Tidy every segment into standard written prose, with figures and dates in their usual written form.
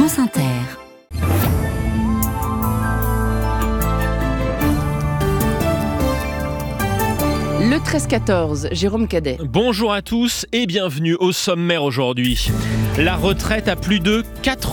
France Inter. Le 13-14, Jérôme Cadet. Bonjour à tous et bienvenue au sommaire aujourd'hui. La retraite à plus de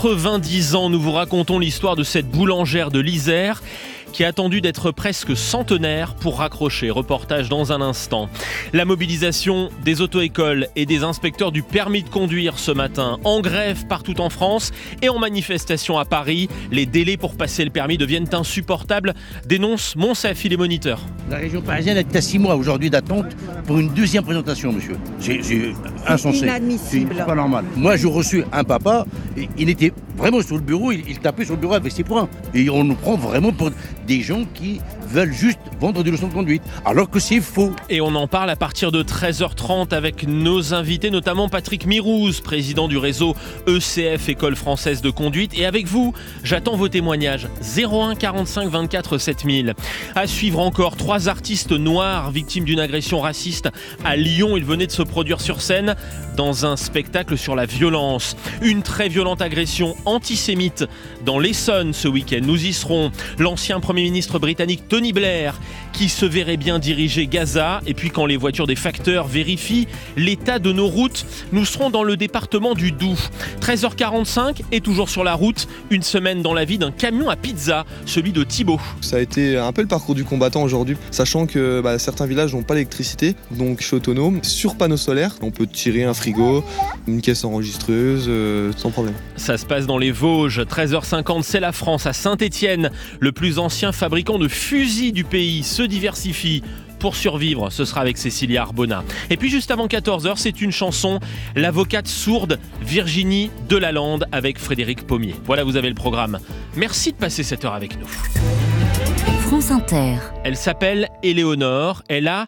90 ans. Nous vous racontons l'histoire de cette boulangère de l'Isère qui a attendu d'être presque centenaire pour raccrocher. Reportage dans un instant. La mobilisation des auto-écoles et des inspecteurs du permis de conduire ce matin, en grève partout en France et en manifestation à Paris. Les délais pour passer le permis deviennent insupportables, dénonce Monsafi, les moniteurs. La région parisienne est à 6 mois aujourd'hui d'attente pour une deuxième présentation, monsieur. C'est insensé. C'est inadmissible. C'est pas normal. Moi, j'ai reçu un papa, il était vraiment sur le bureau, il tapait sur le bureau avec ses poings. Et on nous prend vraiment pour des gens qui veulent juste vendre des leçons de conduite, alors que c'est faux. Et on en parle à partir de 13h30 avec nos invités, notamment Patrick Mirouz, président du réseau ECF, École Française de Conduite. Et avec vous, j'attends vos témoignages. 01 45 24 7000. À suivre encore 3 artistes noirs victimes d'une agression raciste à Lyon. Ils venaient de se produire sur scène dans un spectacle sur la violence. Une très violente agression antisémite dans l'Essonne ce week-end. Nous y serons. L'ancien Premier ministre britannique Tony Blair qui se verrait bien diriger Gaza. Et puis quand les voitures des facteurs vérifient l'état de nos routes, nous serons dans le département du Doubs. 13h45 et toujours sur la route, une semaine dans la vie d'un camion à pizza, celui de Thibaut. Ça a été un peu le parcours du combattant aujourd'hui, sachant que certains villages n'ont pas d'électricité, donc je suis autonome. Sur panneau solaire, on peut tirer un frigo, une caisse enregistreuse, sans problème. Ça se passe dans les Vosges. 13h50, c'est la France à Saint-Étienne. Le plus ancien fabricant de fusils du pays se diversifie pour survivre. Ce sera avec Cécilia Arbona. Et puis juste avant 14h, c'est une chanson, l'avocate sourde Virginie Delalande avec Frédéric Pommier. Voilà, vous avez le programme. Merci de passer cette heure avec nous. France Inter. Elle s'appelle Éléonore. Elle a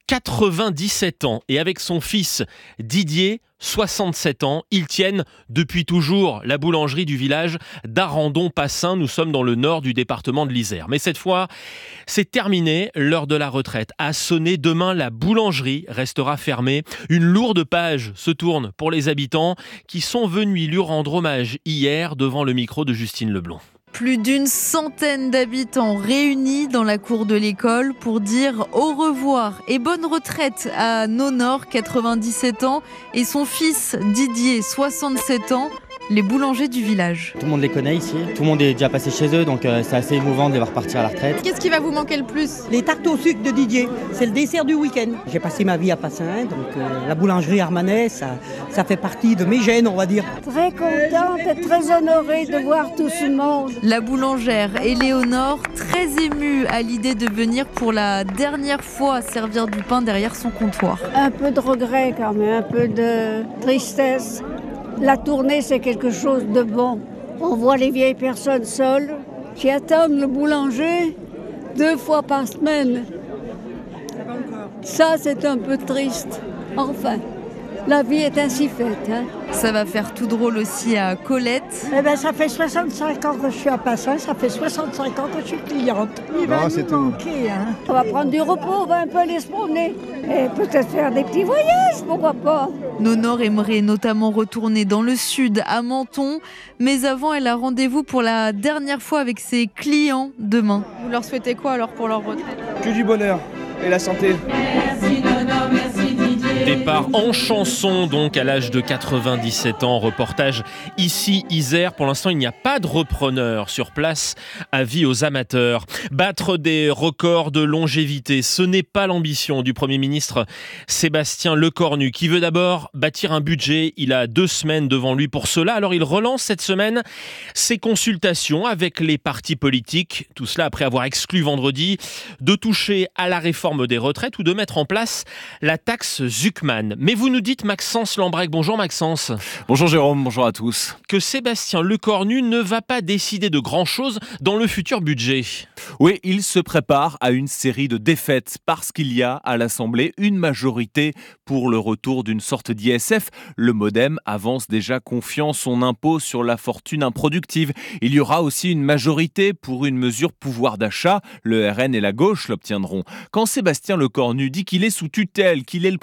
97 ans et avec son fils Didier, 67 ans, ils tiennent depuis toujours la boulangerie du village d'Arandon-Passin. Nous sommes dans le nord du département de l'Isère. Mais cette fois, c'est terminé, l'heure de la retraite a sonné. Demain, la boulangerie restera fermée. Une lourde page se tourne pour les habitants qui sont venus lui rendre hommage hier devant le micro de Justine Leblond. Plus d'une centaine d'habitants réunis dans la cour de l'école pour dire au revoir et bonne retraite à Nonor, 97 ans, et son fils Didier, 67 ans, les boulangers du village. Tout le monde les connaît ici, tout le monde est déjà passé chez eux, donc c'est assez émouvant de les voir partir à la retraite. Qu'est-ce qui va vous manquer le plus ? Les tartes au sucre de Didier, c'est le dessert du week-end. J'ai passé ma vie à Passin, donc la boulangerie Armanais, ça fait partie de mes gènes, on va dire. Très contente et très honorée de voir tout ce monde. La boulangère Éléonore, très émue à l'idée de venir pour la dernière fois servir du pain derrière son comptoir. Un peu de regret quand même, un peu de tristesse. La tournée, c'est quelque chose de bon. On voit les vieilles personnes seules qui attendent le boulanger 2 fois par semaine. Ça, c'est un peu triste. Enfin, la vie est ainsi faite. Ça va faire tout drôle aussi à Colette. Ça fait 65 ans que je suis à Passin, ça fait 65 ans que je suis cliente. Il va nous manquer. On va prendre du repos, on va un peu aller se promener. Et peut-être faire des petits voyages, pourquoi pas. Nonor aimerait notamment retourner dans le sud, à Menton. Mais avant, elle a rendez-vous pour la dernière fois avec ses clients demain. Vous leur souhaitez quoi alors pour leur retraite ? Que du bonheur et la santé. Merci Nonor, merci Didier. Départ en chanson donc à l'âge de 97 ans. Reportage ici Isère. Pour l'instant, il n'y a pas de repreneur sur place. Avis aux amateurs. Battre des records de longévité, ce n'est pas l'ambition du Premier ministre Sébastien Lecornu qui veut d'abord bâtir un budget. Il a 2 semaines devant lui pour cela. Alors il relance cette semaine ses consultations avec les partis politiques. Tout cela après avoir exclu vendredi de toucher à la réforme des retraites ou de mettre en place la taxe Zuckman. Mais vous nous dites Maxence Lambrec. Bonjour Maxence. Bonjour Jérôme, bonjour à tous. Que Sébastien Lecornu ne va pas décider de grand-chose dans le futur budget. Oui, il se prépare à une série de défaites parce qu'il y a à l'Assemblée une majorité pour le retour d'une sorte d'ISF. Le MoDem avance déjà confiant son impôt sur la fortune improductive. Il y aura aussi une majorité pour une mesure pouvoir d'achat. Le RN et la gauche l'obtiendront. Quand Sébastien Lecornu dit qu'il est sous tutelle, qu'il est le Premier ministre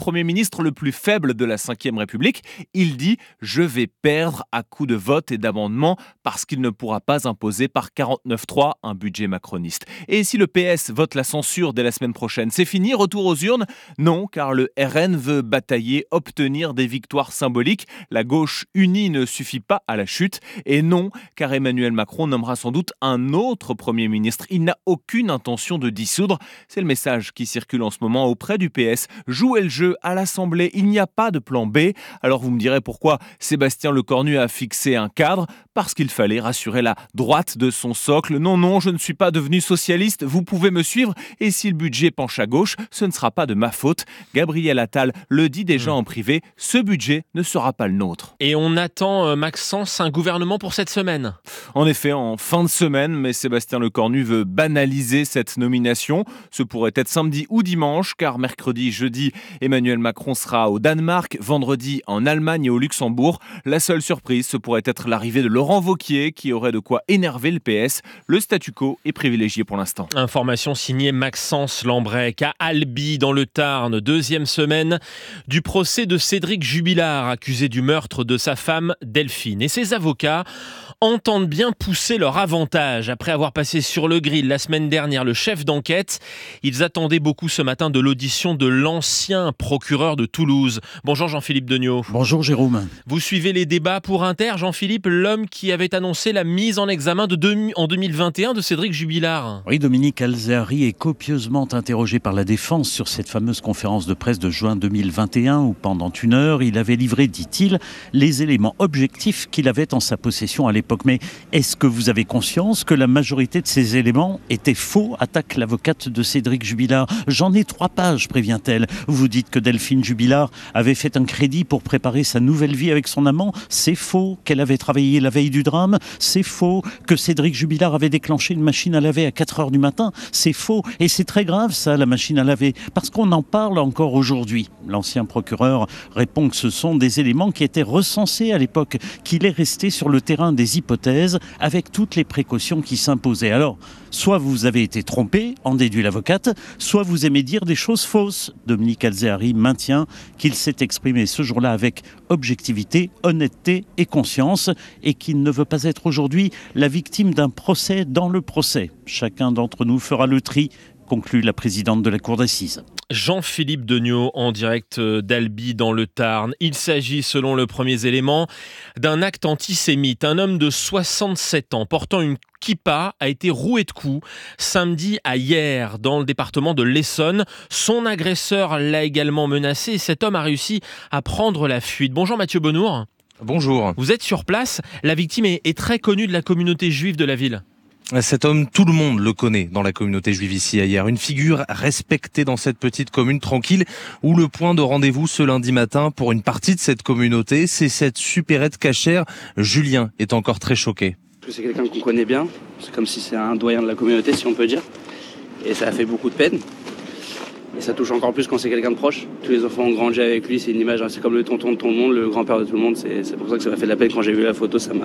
ministre le plus faible de la Ve République. Il dit « Je vais perdre à coup de vote et d'amendements parce qu'il ne pourra pas imposer par 49.3 un budget macroniste. » Et si le PS vote la censure dès la semaine prochaine, c'est fini, retour aux urnes ? Non, car le RN veut batailler, obtenir des victoires symboliques. La gauche unie ne suffit pas à la chute. Et non, car Emmanuel Macron nommera sans doute un autre Premier ministre. Il n'a aucune intention de dissoudre. C'est le message qui circule en ce moment auprès du PS. Jouez le jeu à l'Assemblée, il n'y a pas de plan B. Alors vous me direz pourquoi Sébastien Lecornu a fixé un cadre ? Parce qu'il fallait rassurer la droite de son socle. Non, je ne suis pas devenu socialiste, vous pouvez me suivre. Et si le budget penche à gauche, ce ne sera pas de ma faute. Gabriel Attal le dit déjà en privé, ce budget ne sera pas le nôtre. Et on attend, Maxence, un gouvernement pour cette semaine. En effet, en fin de semaine, mais Sébastien Lecornu veut banaliser cette nomination. Ce pourrait être samedi ou dimanche, car mercredi, jeudi, Emmanuel Macron sera au Danemark, vendredi en Allemagne et au Luxembourg. La seule surprise, ce pourrait être l'arrivée de Laurent Wauquiez, qui aurait de quoi énerver le PS. Le statu quo est privilégié pour l'instant. Information signée Maxence Lambrec à Albi, dans le Tarn. Deuxième semaine du procès de Cédric Jubilard, accusé du meurtre de sa femme Delphine. Et ses avocats entendent bien pousser leur avantage. Après avoir passé sur le grill la semaine dernière le chef d'enquête, ils attendaient beaucoup ce matin de l'audition de l'ancien procureur de Toulouse. Bonjour Jean-Philippe Degnaud. Bonjour Jérôme. Vous suivez les débats pour Inter, Jean-Philippe, l'homme qui avait annoncé la mise en examen en 2021 de Cédric Jubilard. Oui, Dominique Alzehari est copieusement interrogé par la défense sur cette fameuse conférence de presse de juin 2021 où pendant une heure, il avait livré, dit-il, les éléments objectifs qu'il avait en sa possession à l'époque. Mais est-ce que vous avez conscience que la majorité de ces éléments étaient faux ? Attaque l'avocate de Cédric Jubilard. J'en ai 3 pages, prévient-elle. Vous dites que Delphine Jubilard avait fait un crédit pour préparer sa nouvelle vie avec son amant. C'est faux. Qu'elle avait travaillé la veille du drame. C'est faux. Que Cédric Jubilard avait déclenché une machine à laver à 4h du matin. C'est faux. Et c'est très grave ça, la machine à laver, parce qu'on en parle encore aujourd'hui. L'ancien procureur répond que ce sont des éléments qui étaient recensés à l'époque, qu'il est resté sur le terrain des hypothèses avec toutes les précautions qui s'imposaient. Alors, soit vous avez été trompé, en déduit l'avocate, soit vous aimez dire des choses fausses. Dominique Alzehari maintient qu'il s'est exprimé ce jour-là avec objectivité, honnêteté et conscience et qu'il ne veut pas être aujourd'hui la victime d'un procès dans le procès. Chacun d'entre nous fera le tri, conclut la présidente de la cour d'assises. Jean-Philippe Degnaud en direct d'Albi dans le Tarn. Il s'agit, selon le premier élément, d'un acte antisémite. Un homme de 67 ans portant une kippa a été roué de coups samedi à Hyères dans le département de l'Essonne. Son agresseur l'a également menacé et cet homme a réussi à prendre la fuite. Bonjour Mathieu Bonnour. Bonjour. Vous êtes sur place. La victime est très connue de la communauté juive de la ville. Cet homme, tout le monde le connaît dans la communauté juive ici à Hyères. Une figure respectée dans cette petite commune tranquille où le point de rendez-vous ce lundi matin pour une partie de cette communauté, c'est cette supérette cachère. Julien est encore très choqué. C'est quelqu'un qu'on connaît bien. C'est comme si c'est un doyen de la communauté, si on peut dire. Et ça a fait beaucoup de peine. Et ça touche encore plus quand c'est quelqu'un de proche. Tous les enfants ont grandi avec lui, c'est une image, c'est comme le tonton de tout le monde, le grand-père de tout le monde. C'est pour ça que ça m'a fait de la peine quand j'ai vu la photo, ça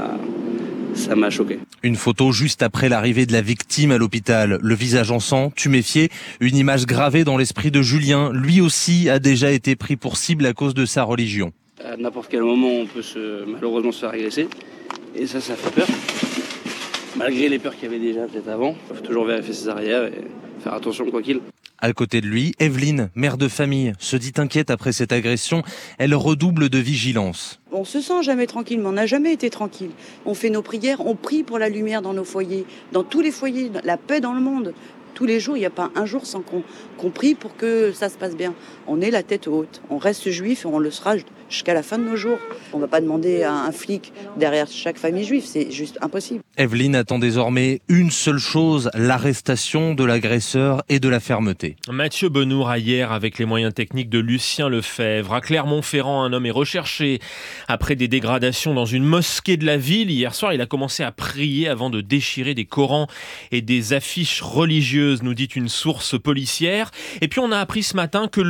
m'a choqué. Une photo juste après l'arrivée de la victime à l'hôpital. Le visage en sang, tuméfié, une image gravée dans l'esprit de Julien. Lui aussi a déjà été pris pour cible à cause de sa religion. À n'importe quel moment, on peut malheureusement se faire agresser. Et ça fait peur. Malgré les peurs qu'il y avait déjà peut-être avant, il faut toujours vérifier ses arrières et faire attention quoi qu'il. À côté de lui, Evelyne, mère de famille, se dit inquiète après cette agression. Elle redouble de vigilance. On se sent jamais tranquille, mais on n'a jamais été tranquille. On fait nos prières, on prie pour la lumière dans nos foyers, dans tous les foyers, la paix dans le monde. Tous les jours, il n'y a pas un jour sans qu'on prie pour que ça se passe bien. On est la tête haute, on reste juif et on le sera jusqu'à la fin de nos jours. On ne va pas demander à un flic derrière chaque famille juive, c'est juste impossible. Evelyne attend désormais une seule chose, l'arrestation de l'agresseur et de la fermeté. Mathieu Bonnour à Hyères avec les moyens techniques de Lucien Lefebvre. À Clermont-Ferrand, un homme est recherché après des dégradations dans une mosquée de la ville. Hier soir, il a commencé à prier avant de déchirer des Corans et des affiches religieuses, nous dit une source policière. Et puis on a appris ce matin que le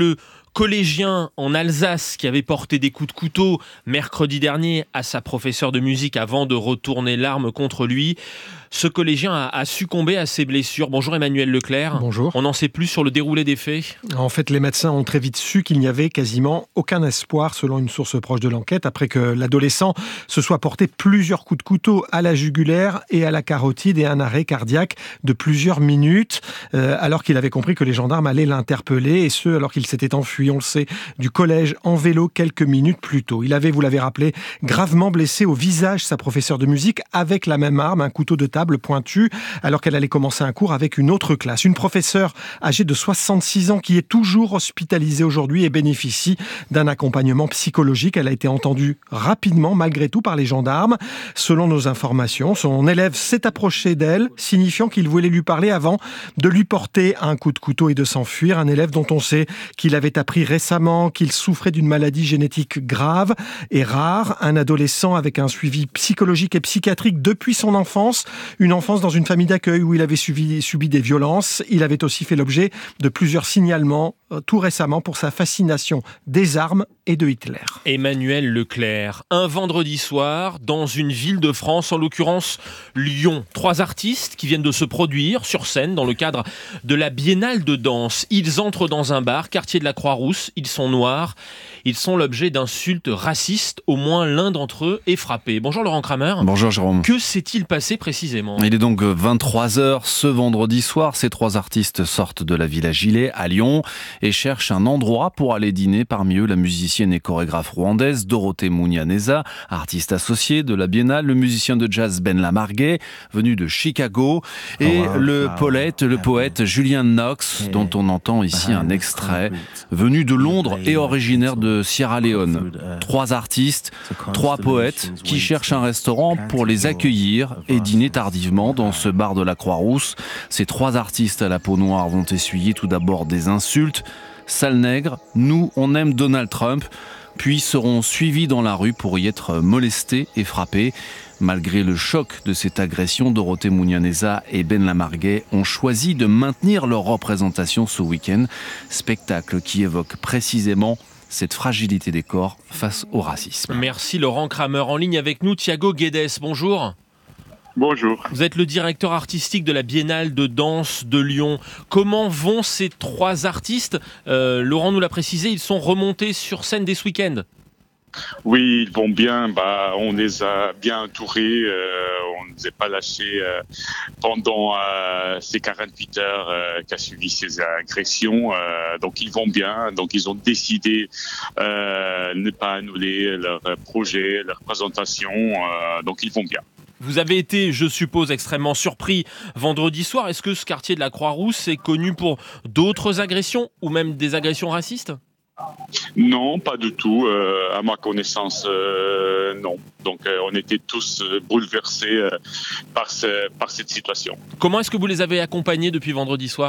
collégien en Alsace qui avait porté des coups de couteau mercredi dernier à sa professeure de musique avant de retourner l'arme contre lui. Ce collégien a succombé à ses blessures. Bonjour Emmanuel Leclerc. Bonjour. On n'en sait plus sur le déroulé des faits. En fait, les médecins ont très vite su qu'il n'y avait quasiment aucun espoir, selon une source proche de l'enquête, après que l'adolescent se soit porté plusieurs coups de couteau à la jugulaire et à la carotide et un arrêt cardiaque de plusieurs minutes, alors qu'il avait compris que les gendarmes allaient l'interpeller, et ce, alors qu'il s'était enfui, on le sait, du collège en vélo quelques minutes plus tôt. Il avait, vous l'avez rappelé, gravement blessé au visage sa professeure de musique avec la même arme, un couteau de table pointu, alors qu'elle allait commencer un cours avec une autre classe. Une professeure âgée de 66 ans qui est toujours hospitalisée aujourd'hui et bénéficie d'un accompagnement psychologique. Elle a été entendue rapidement, malgré tout, par les gendarmes. Selon nos informations, son élève s'est approché d'elle, signifiant qu'il voulait lui parler avant de lui porter un coup de couteau et de s'enfuir. Un élève dont on sait qu'il avait appris récemment qu'il souffrait d'une maladie génétique grave et rare. Un adolescent avec un suivi psychologique et psychiatrique depuis son enfance. Une enfance dans une famille d'accueil où il avait subi des violences. Il avait aussi fait l'objet de plusieurs signalements tout récemment pour sa fascination des armes et de Hitler. Emmanuel Leclerc, un vendredi soir dans une ville de France, en l'occurrence Lyon. 3 artistes qui viennent de se produire sur scène dans le cadre de la Biennale de danse. Ils entrent dans un bar, quartier de la Croix-Rousse. Ils sont noirs. Ils sont l'objet d'insultes racistes. Au moins l'un d'entre eux est frappé. Bonjour Laurent Kramer. Bonjour Jérôme. Que s'est-il passé précisément ? Il est donc 23h ce vendredi soir. Ces 3 artistes sortent de la Villa Gilet à Lyon et cherchent un endroit pour aller dîner. Parmi eux, la musicienne et chorégraphe rwandaise Dorothée Munyaneza, artiste associée de la Biennale, le musicien de jazz Ben Lamarguet, venu de Chicago, et le poète Julian Knox, dont on entend ici un extrait, venu de Londres et originaire de Sierra Leone. 3 artistes, 3 poètes qui cherchent un restaurant pour les accueillir et dîner tardivement dans ce bar de la Croix-Rousse. Ces 3 artistes à la peau noire vont essuyer tout d'abord des insultes. Sale nègre, nous on aime Donald Trump, puis seront suivis dans la rue pour y être molestés et frappés. Malgré le choc de cette agression, Dorothée Munyaneza et Ben Lamarguet ont choisi de maintenir leur représentation ce week-end. Spectacle qui évoque précisément cette fragilité des corps face au racisme. Merci Laurent Kramer. En ligne avec nous, Thiago Guedes. Bonjour. Bonjour. Vous êtes le directeur artistique de la Biennale de danse de Lyon. Comment vont ces 3 artistes ? Laurent nous l'a précisé, ils sont remontés sur scène dès ce week-end. Oui, ils vont bien. On les a bien entourés. On ne les a pas lâchés pendant ces 48 heures qu'a suivi ces agressions. Donc ils vont bien. Donc ils ont décidé de ne pas annuler leur projet, leur présentation. Donc ils vont bien. Vous avez été, je suppose, extrêmement surpris vendredi soir. Est-ce que ce quartier de la Croix-Rousse est connu pour d'autres agressions ou même des agressions racistes ? Non, pas du tout. À ma connaissance, non. Donc on était tous bouleversés par cette situation. Comment est-ce que vous les avez accompagnés depuis vendredi soir ?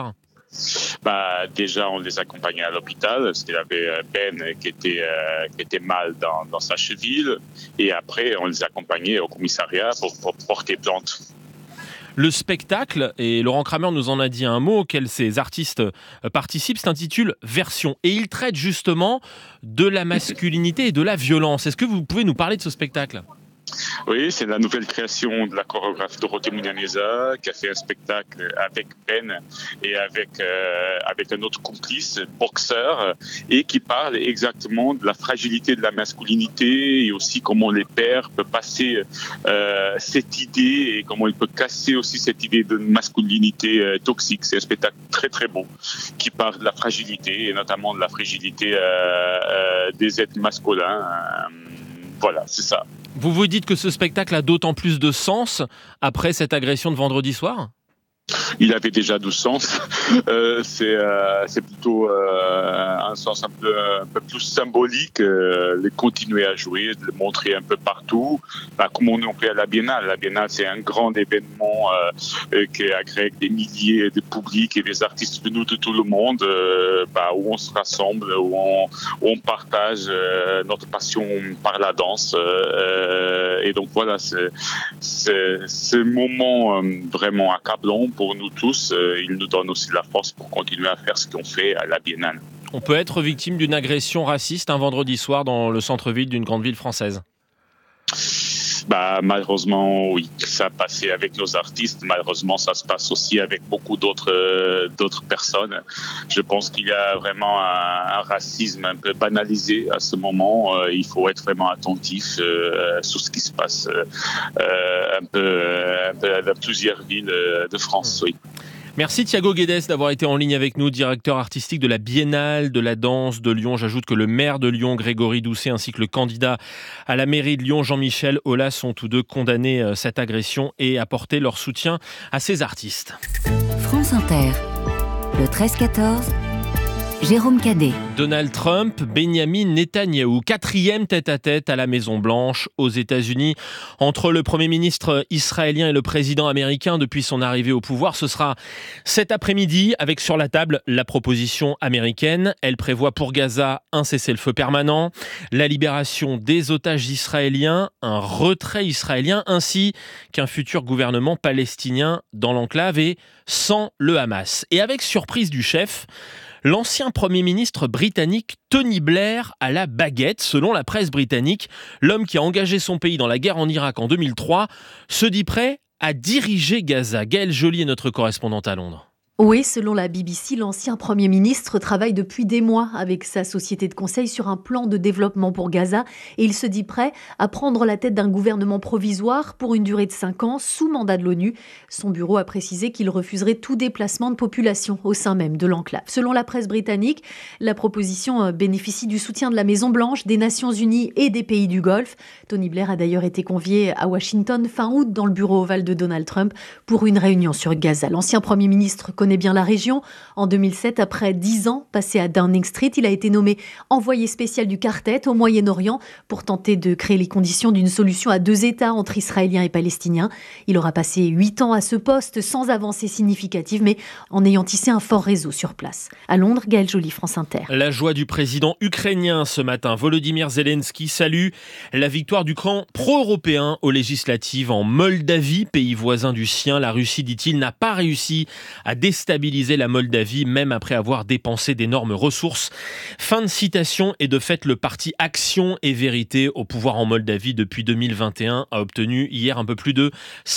Déjà, on les accompagnait à l'hôpital parce qu'il y avait Ben qui était mal dans sa cheville. Et après, on les accompagnait au commissariat pour porter plainte. Le spectacle, et Laurent Kramer nous en a dit un mot, auquel ces artistes participent, s'intitule « Version ». Et il traite justement de la masculinité et de la violence. Est-ce que vous pouvez nous parler de ce spectacle ? Oui, c'est la nouvelle création de la chorégraphe Dorothée Munyaneza qui a fait un spectacle avec Ben et avec un autre complice, boxeur, et qui parle exactement de la fragilité de la masculinité et aussi comment les pères peuvent passer cette idée et comment ils peuvent casser aussi cette idée de masculinité toxique. C'est un spectacle très très beau qui parle de la fragilité et notamment de la fragilité des êtres masculins. Voilà, c'est ça. Vous vous dites que ce spectacle a d'autant plus de sens après cette agression de vendredi soir ? Il avait déjà du sens. C'est plutôt un sens un peu plus symbolique, de continuer à jouer, de le montrer un peu partout. Comme on fait à la Biennale. La Biennale, c'est un grand événement qui agrègue des milliers de publics et des artistes venus de tout le monde, où on se rassemble, où on partage notre passion par la danse. Et donc voilà, c'est un moment vraiment accablant pour nous tous. Il nous donne aussi la force pour continuer à faire ce qu'on fait à la Biennale. On peut être victime d'une agression raciste un vendredi soir dans le centre-ville d'une grande ville française. Malheureusement, oui, ça a passé avec nos artistes. Malheureusement, ça se passe aussi avec beaucoup d'autres personnes. Je pense qu'il y a vraiment un racisme un peu banalisé à ce moment. Il faut être vraiment attentif sur ce qui se passe un peu dans plusieurs villes de France. Oui. Merci Thiago Guedes d'avoir été en ligne avec nous, directeur artistique de la Biennale de la danse de Lyon. J'ajoute que le maire de Lyon, Grégory Doucet, ainsi que le candidat à la mairie de Lyon, Jean-Michel Aulas, ont tous deux condamné cette agression et apporté leur soutien à ces artistes. France Inter, le 13-14, Jérôme Cadet. Donald Trump, Benyamin Netanyahou, 4e tête-à-tête à la Maison-Blanche aux États-Unis. Entre le Premier ministre israélien et le président américain depuis son arrivée au pouvoir, ce sera cet après-midi avec sur la table la proposition américaine. Elle prévoit pour Gaza un cessez-le-feu permanent, la libération des otages israéliens, un retrait israélien ainsi qu'un futur gouvernement palestinien dans l'enclave et sans le Hamas. Et avec surprise du chef, l'ancien Premier ministre britannique Tony Blair à la baguette. Selon la presse britannique, l'homme qui a engagé son pays dans la guerre en Irak en 2003 se dit prêt à diriger Gaza. Gaëlle Joly est notre correspondante à Londres. Oui, selon la BBC, l'ancien Premier ministre travaille depuis des mois avec sa société de conseil sur un plan de développement pour Gaza et il se dit prêt à prendre la tête d'un gouvernement provisoire pour une durée de 5 ans sous mandat de l'ONU. Son bureau a précisé qu'il refuserait tout déplacement de population au sein même de l'enclave. Selon la presse britannique, la proposition bénéficie du soutien de la Maison-Blanche, des Nations Unies et des pays du Golfe. Tony Blair a d'ailleurs été convié à Washington fin août dans le bureau ovale de Donald Trump pour une réunion sur Gaza. L'ancien Premier ministre connaît bien la région. En 2007, après 10 ans passés à Downing Street, il a été nommé envoyé spécial du Quartet au Moyen-Orient pour tenter de créer les conditions d'une solution à 2 États entre Israéliens et Palestiniens. Il aura passé 8 ans à ce poste sans avancée significative, mais en ayant tissé un fort réseau sur place. À Londres, Gaëlle Joly, France Inter. La joie du président ukrainien ce matin. Volodymyr Zelensky salue la victoire du camp pro-européen aux législatives en Moldavie, pays voisin du sien. La Russie, dit-il, n'a pas réussi à déstabiliser la Moldavie, même après avoir dépensé d'énormes ressources. Fin de citation. Et de fait, le parti Action et Vérité au pouvoir en Moldavie depuis 2021 a obtenu hier un peu plus de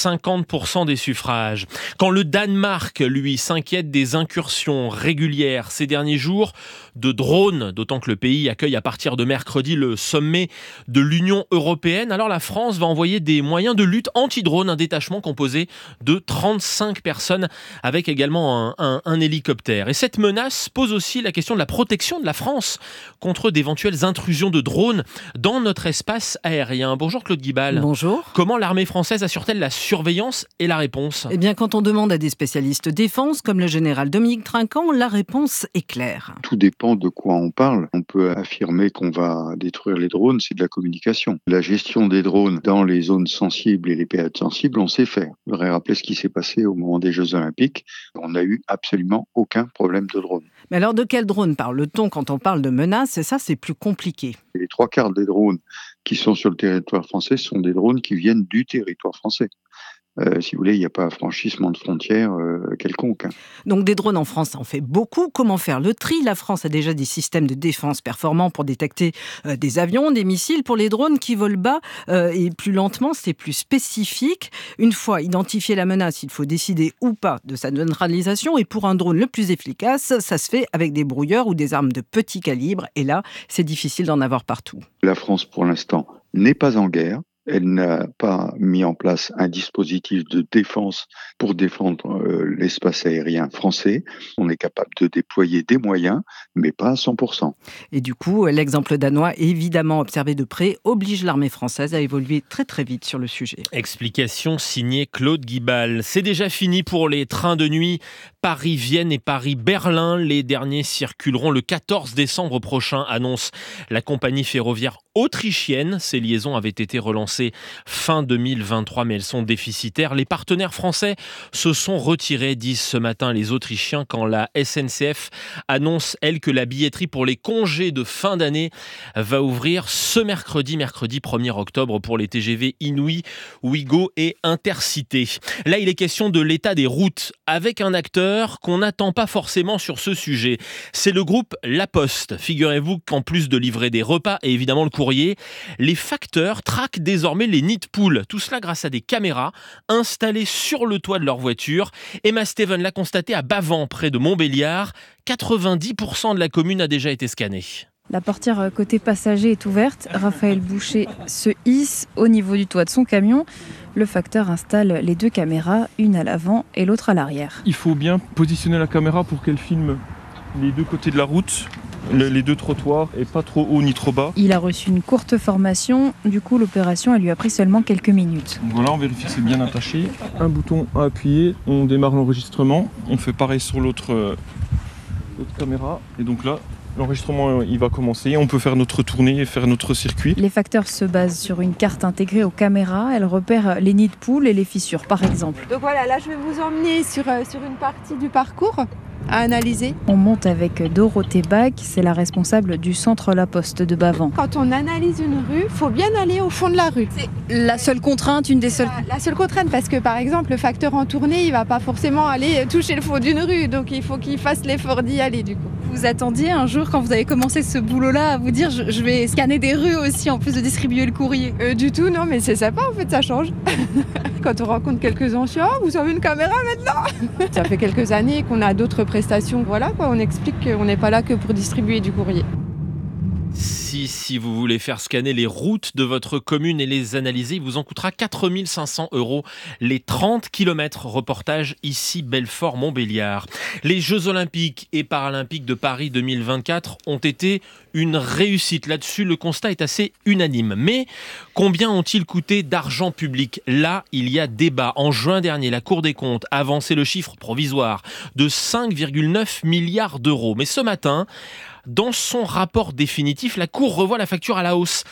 50% des suffrages. Quand le Danemark, lui, s'inquiète des incursions régulières ces derniers jours de drones, d'autant que le pays accueille à partir de mercredi le sommet de l'Union européenne, alors la France va envoyer des moyens de lutte anti-drone, un détachement composé de 35 personnes avec également un hélicoptère. Et cette menace pose aussi la question de la protection de la France contre d'éventuelles intrusions de drones dans notre espace aérien. Bonjour Claude Guibal. Bonjour. Comment l'armée française assure-t-elle la surveillance et la réponse ? Eh bien, quand on demande à des spécialistes défense, comme le général Dominique Trinquant, la réponse est claire. Tout dépend de quoi on parle. On peut affirmer qu'on va détruire les drones, c'est de la communication. La gestion des drones dans les zones sensibles et les périodes sensibles, on sait faire. Je voudrais rappeler ce qui s'est passé au moment des Jeux Olympiques. On n'a eu absolument aucun problème de drone. Mais alors, de quel drone parle-t-on quand on parle de menaces ? Et ça, c'est plus compliqué. Les 3/4 des drones qui sont sur le territoire français sont des drones qui viennent du territoire français. Si vous voulez, il n'y a pas franchissement de frontières quelconque. Donc des drones en France, ça en fait beaucoup. Comment faire le tri ? La France a déjà des systèmes de défense performants pour détecter des avions, des missiles. Pour les drones qui volent bas et plus lentement, c'est plus spécifique. Une fois identifiée la menace, il faut décider ou pas de sa neutralisation. Et pour un drone le plus efficace, ça se fait avec des brouilleurs ou des armes de petit calibre. Et là, c'est difficile d'en avoir partout. La France, pour l'instant, n'est pas en guerre. Elle n'a pas mis en place un dispositif de défense pour défendre l'espace aérien français. On est capable de déployer des moyens, mais pas à 100%. Et du coup, l'exemple danois, évidemment observé de près, oblige l'armée française à évoluer très très vite sur le sujet. Explication signée Claude Guibal. C'est déjà fini pour les trains de nuit Paris-Vienne et Paris-Berlin. Les derniers circuleront le 14 décembre prochain, annonce la compagnie ferroviaire autrichienne. Ces liaisons avaient été relancées fin 2023, mais elles sont déficitaires. Les partenaires français se sont retirés, disent ce matin les Autrichiens, quand la SNCF annonce, elle, que la billetterie pour les congés de fin d'année va ouvrir ce mercredi 1er octobre pour les TGV Inouï, Ouigo et Intercité. Là, il est question de l'état des routes avec un acteur acteur qu'on n'attend pas forcément sur ce sujet. C'est le groupe La Poste. Figurez-vous qu'en plus de livrer des repas et évidemment le courrier, les facteurs traquent désormais les nids de poules. Tout cela grâce à des caméras installées sur le toit de leur voiture. Emma Steven l'a constaté à Bavans, près de Montbéliard. 90% de la commune a déjà été scannée. La portière côté passager est ouverte. Raphaël Boucher se hisse au niveau du toit de son camion. Le facteur installe les 2 caméras, une à l'avant et l'autre à l'arrière. Il faut bien positionner la caméra pour qu'elle filme les 2 côtés de la route, les 2 trottoirs, et pas trop haut ni trop bas. Il a reçu une courte formation, du coup l'opération elle lui a pris seulement quelques minutes. Donc voilà, on vérifie que c'est bien attaché. Un bouton à appuyer, on démarre l'enregistrement. On fait pareil sur l'autre caméra. Et donc là, l'enregistrement il va commencer, on peut faire notre tournée et faire notre circuit. Les facteurs se basent sur une carte intégrée aux caméras. Elle repère les nids de poules et les fissures par exemple. Donc voilà, là je vais vous emmener sur une partie du parcours à analyser. On monte avec Dorothée Bach, c'est la responsable du centre La Poste de Bavans. Quand on analyse une rue, il faut bien aller au fond de la rue. C'est la seule contrainte, une des seules... La seule contrainte, parce que par exemple, le facteur en tournée, il ne va pas forcément aller toucher le fond d'une rue, donc il faut qu'il fasse l'effort d'y aller du coup. Vous attendiez un jour, quand vous avez commencé ce boulot-là, à vous dire je vais scanner des rues aussi, en plus de distribuer le courrier? Du tout, non, mais c'est sympa en fait, ça change. Quand on rencontre quelques anciens, vous avez une caméra maintenant. Ça fait quelques années qu'on a d'autres prestations, voilà quoi, on explique qu'on n'est pas là que pour distribuer du courrier. Si vous voulez faire scanner les routes de votre commune et les analyser, il vous en coûtera 4 500 € les 30 km. Reportage ici Belfort-Montbéliard. Les Jeux Olympiques et Paralympiques de Paris 2024 ont été une réussite. Là-dessus, le constat est assez unanime. Mais combien ont-ils coûté d'argent public ? Là, il y a débat. En juin dernier, la Cour des comptes a avancé le chiffre provisoire de 5,9 milliards d'euros. Mais ce matin, dans son rapport définitif, la Cour revoit la facture à la hausse.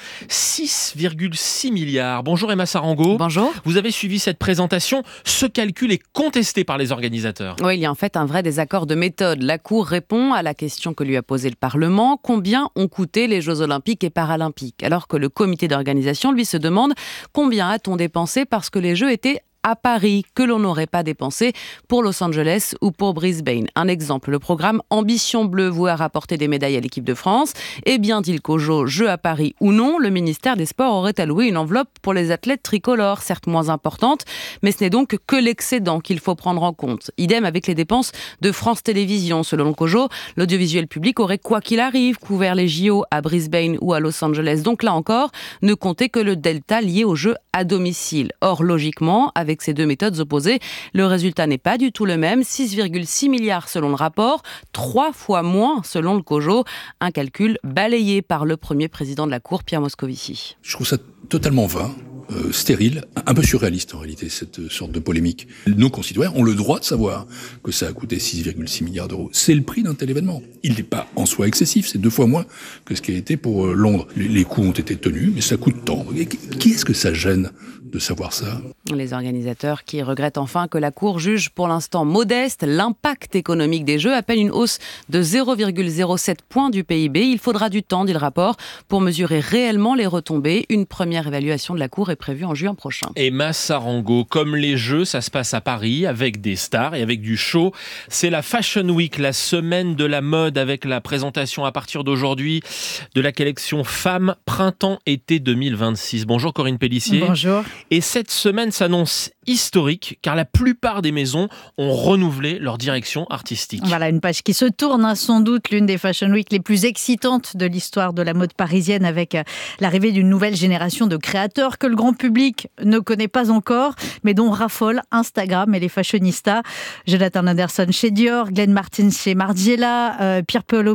6,6 milliards. Bonjour Emma Sarango. Bonjour. Vous avez suivi cette présentation. Ce calcul est contesté par les organisateurs. Oui, il y a en fait un vrai désaccord de méthode. La Cour répond à la question que lui a posée le Parlement. Combien ont coûté les Jeux Olympiques et Paralympiques ? Alors que le comité d'organisation, lui, se demande combien a-t-on dépensé parce que les Jeux étaient à Paris, que l'on n'aurait pas dépensé pour Los Angeles ou pour Brisbane. Un exemple, le programme Ambition Bleue voué à rapporter des médailles à l'équipe de France. Et bien dit qu'aux Jeux à Paris ou non, le ministère des Sports aurait alloué une enveloppe pour les athlètes tricolores, certes moins importante, mais ce n'est donc que l'excédent qu'il faut prendre en compte. Idem avec les dépenses de France Télévisions. Selon le COJO, l'audiovisuel public aurait, quoi qu'il arrive, couvert les JO à Brisbane ou à Los Angeles. Donc là encore, ne comptez que le delta lié aux Jeux à domicile. Or, logiquement, avec ces 2 méthodes opposées, le résultat n'est pas du tout le même. 6,6 milliards selon le rapport, 3 fois moins selon le COJO. Un calcul balayé par le premier président de la Cour, Pierre Moscovici. Je trouve ça totalement vain, stérile, un peu surréaliste en réalité, cette sorte de polémique. Nos concitoyens ont le droit de savoir que ça a coûté 6,6 milliards d'euros. C'est le prix d'un tel événement. Il n'est pas en soi excessif, c'est 2 fois moins que ce qui a été pour Londres. Les coûts ont été tenus, mais ça coûte tant. Et qui est-ce que ça gêne de savoir ça? Les organisateurs qui regrettent enfin que la Cour juge pour l'instant modeste l'impact économique des Jeux, appellent une hausse de 0,07 points du PIB. Il faudra du temps, dit le rapport, pour mesurer réellement les retombées. Une première évaluation de la Cour est prévue en juin prochain. Emma Sarango, comme les Jeux, ça se passe à Paris avec des stars et avec du show. C'est la Fashion Week, la semaine de la mode, avec la présentation à partir d'aujourd'hui de la collection Femmes Printemps-été 2026. Bonjour Corinne Pellissier. Bonjour. Et cette semaine s'annonce historique car la plupart des maisons ont renouvelé leur direction artistique. Voilà une page qui se tourne, sans doute l'une des Fashion Week les plus excitantes de l'histoire de la mode parisienne, avec l'arrivée d'une nouvelle génération de créateurs que le grand public ne connaît pas encore, mais dont raffolent Instagram et les fashionistas. Jonathan Anderson chez Dior, Glenn Martin chez Margiela, Pierpaolo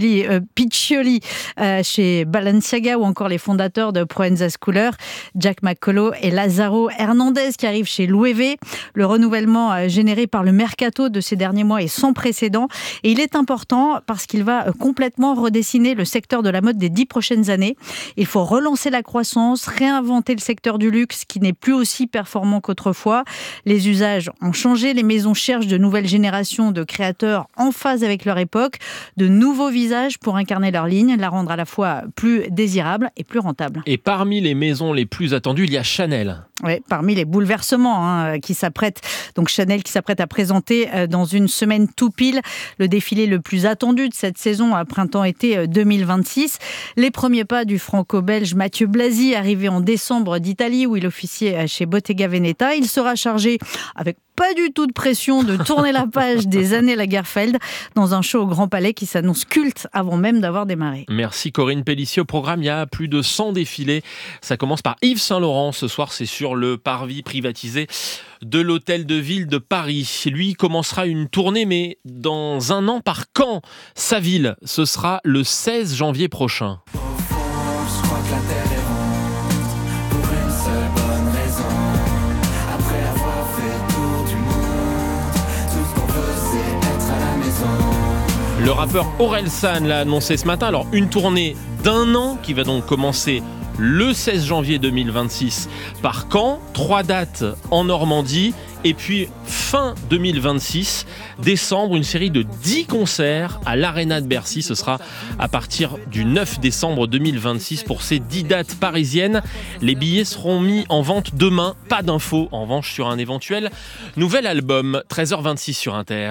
Piccioli chez Balenciaga, ou encore les fondateurs de Proenza Schouler, Jack McCullough et Lázaro Hernández qui arrivent chez Louis V. Le renouvellement généré par le mercato de ces derniers mois est sans précédent et il est important parce qu'il va complètement redessiner le secteur de la mode des 10 prochaines années. Il faut relancer la croissance, réinventer le secteur du luxe qui n'est plus aussi performant qu'autrefois. Les usages ont changé, les maisons cherchent de nouvelles générations de créateurs en phase avec leur époque, de nouveaux visages pour incarner leur ligne, la rendre à la fois plus désirable et plus rentable. Et parmi les maisons les plus attendues, il y a Chanel. Oui, parmi les bouleversements donc Chanel qui s'apprête à présenter dans une semaine tout pile le défilé le plus attendu de cette saison à printemps-été 2026. Les premiers pas du franco-belge Mathieu Blasi, arrivé en décembre d'Italie où il officiait chez Bottega Veneta. Il sera chargé, avec pas du tout de pression, de tourner la page des années Lagerfeld dans un show au Grand Palais qui s'annonce culte avant même d'avoir démarré. Merci Corinne Pellissier. Au programme, il y a plus de 100 défilés. Ça commence par Yves Saint-Laurent. Ce soir, c'est sur le parvis privatisé de l'Hôtel de Ville de Paris. Lui commencera une tournée, mais dans un an par Caen, sa ville. Ce sera le 16 janvier prochain. Le rappeur Orelsan l'a annoncé ce matin. Alors, une tournée d'1 an qui va donc commencer le 16 janvier 2026 par Caen. 3 dates en Normandie. Et puis, fin 2026, décembre, une série de 10 concerts à l'Arena de Bercy. Ce sera à partir du 9 décembre 2026 pour ces 10 dates parisiennes. Les billets seront mis en vente demain. Pas d'infos, en revanche, sur un éventuel nouvel album. 13h26 sur Inter.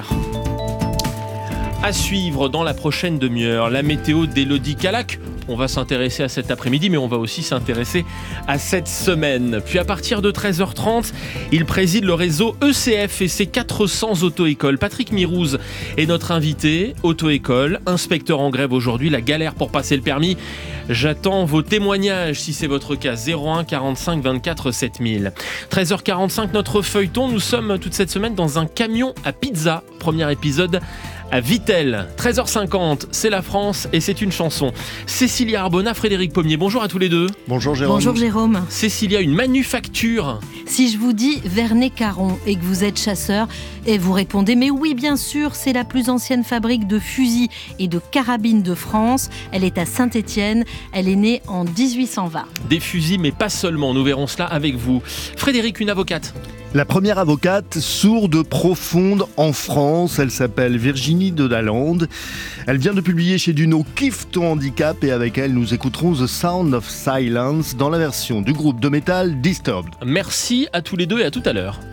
À suivre dans la prochaine demi-heure, la météo d'Élodie Calac. On va s'intéresser à cet après-midi, mais on va aussi s'intéresser à cette semaine. Puis à partir de 13h30, il préside le réseau ECF et ses 400 auto-écoles. Patrick Mirouz est notre invité, auto-école, inspecteur en grève aujourd'hui, la galère pour passer le permis. J'attends vos témoignages si c'est votre cas. 01 45 24 7000. 13h45, notre feuilleton. Nous sommes toute cette semaine dans un camion à pizza. Premier épisode à Vittel. 13h50, c'est la France et c'est une chanson. Cécilia Arbona, Frédéric Pommier, bonjour à tous les deux. Bonjour Jérôme. Bonjour Jérôme. Cécilia, une manufacture. Si je vous dis Vernet-Caron et que vous êtes chasseur, et vous répondez mais oui bien sûr, c'est la plus ancienne fabrique de fusils et de carabines de France. Elle est à Saint-Étienne, elle est née en 1820. Des fusils mais pas seulement, nous verrons cela avec vous. Frédéric, une avocate. La première avocate sourde profonde en France, elle s'appelle Virginie de Lalande. Elle vient de publier chez Duno Kiffe ton handicap et avec elle nous écouterons The Sound of Silence dans la version du groupe de métal Disturbed. Merci à tous les deux et à tout à l'heure.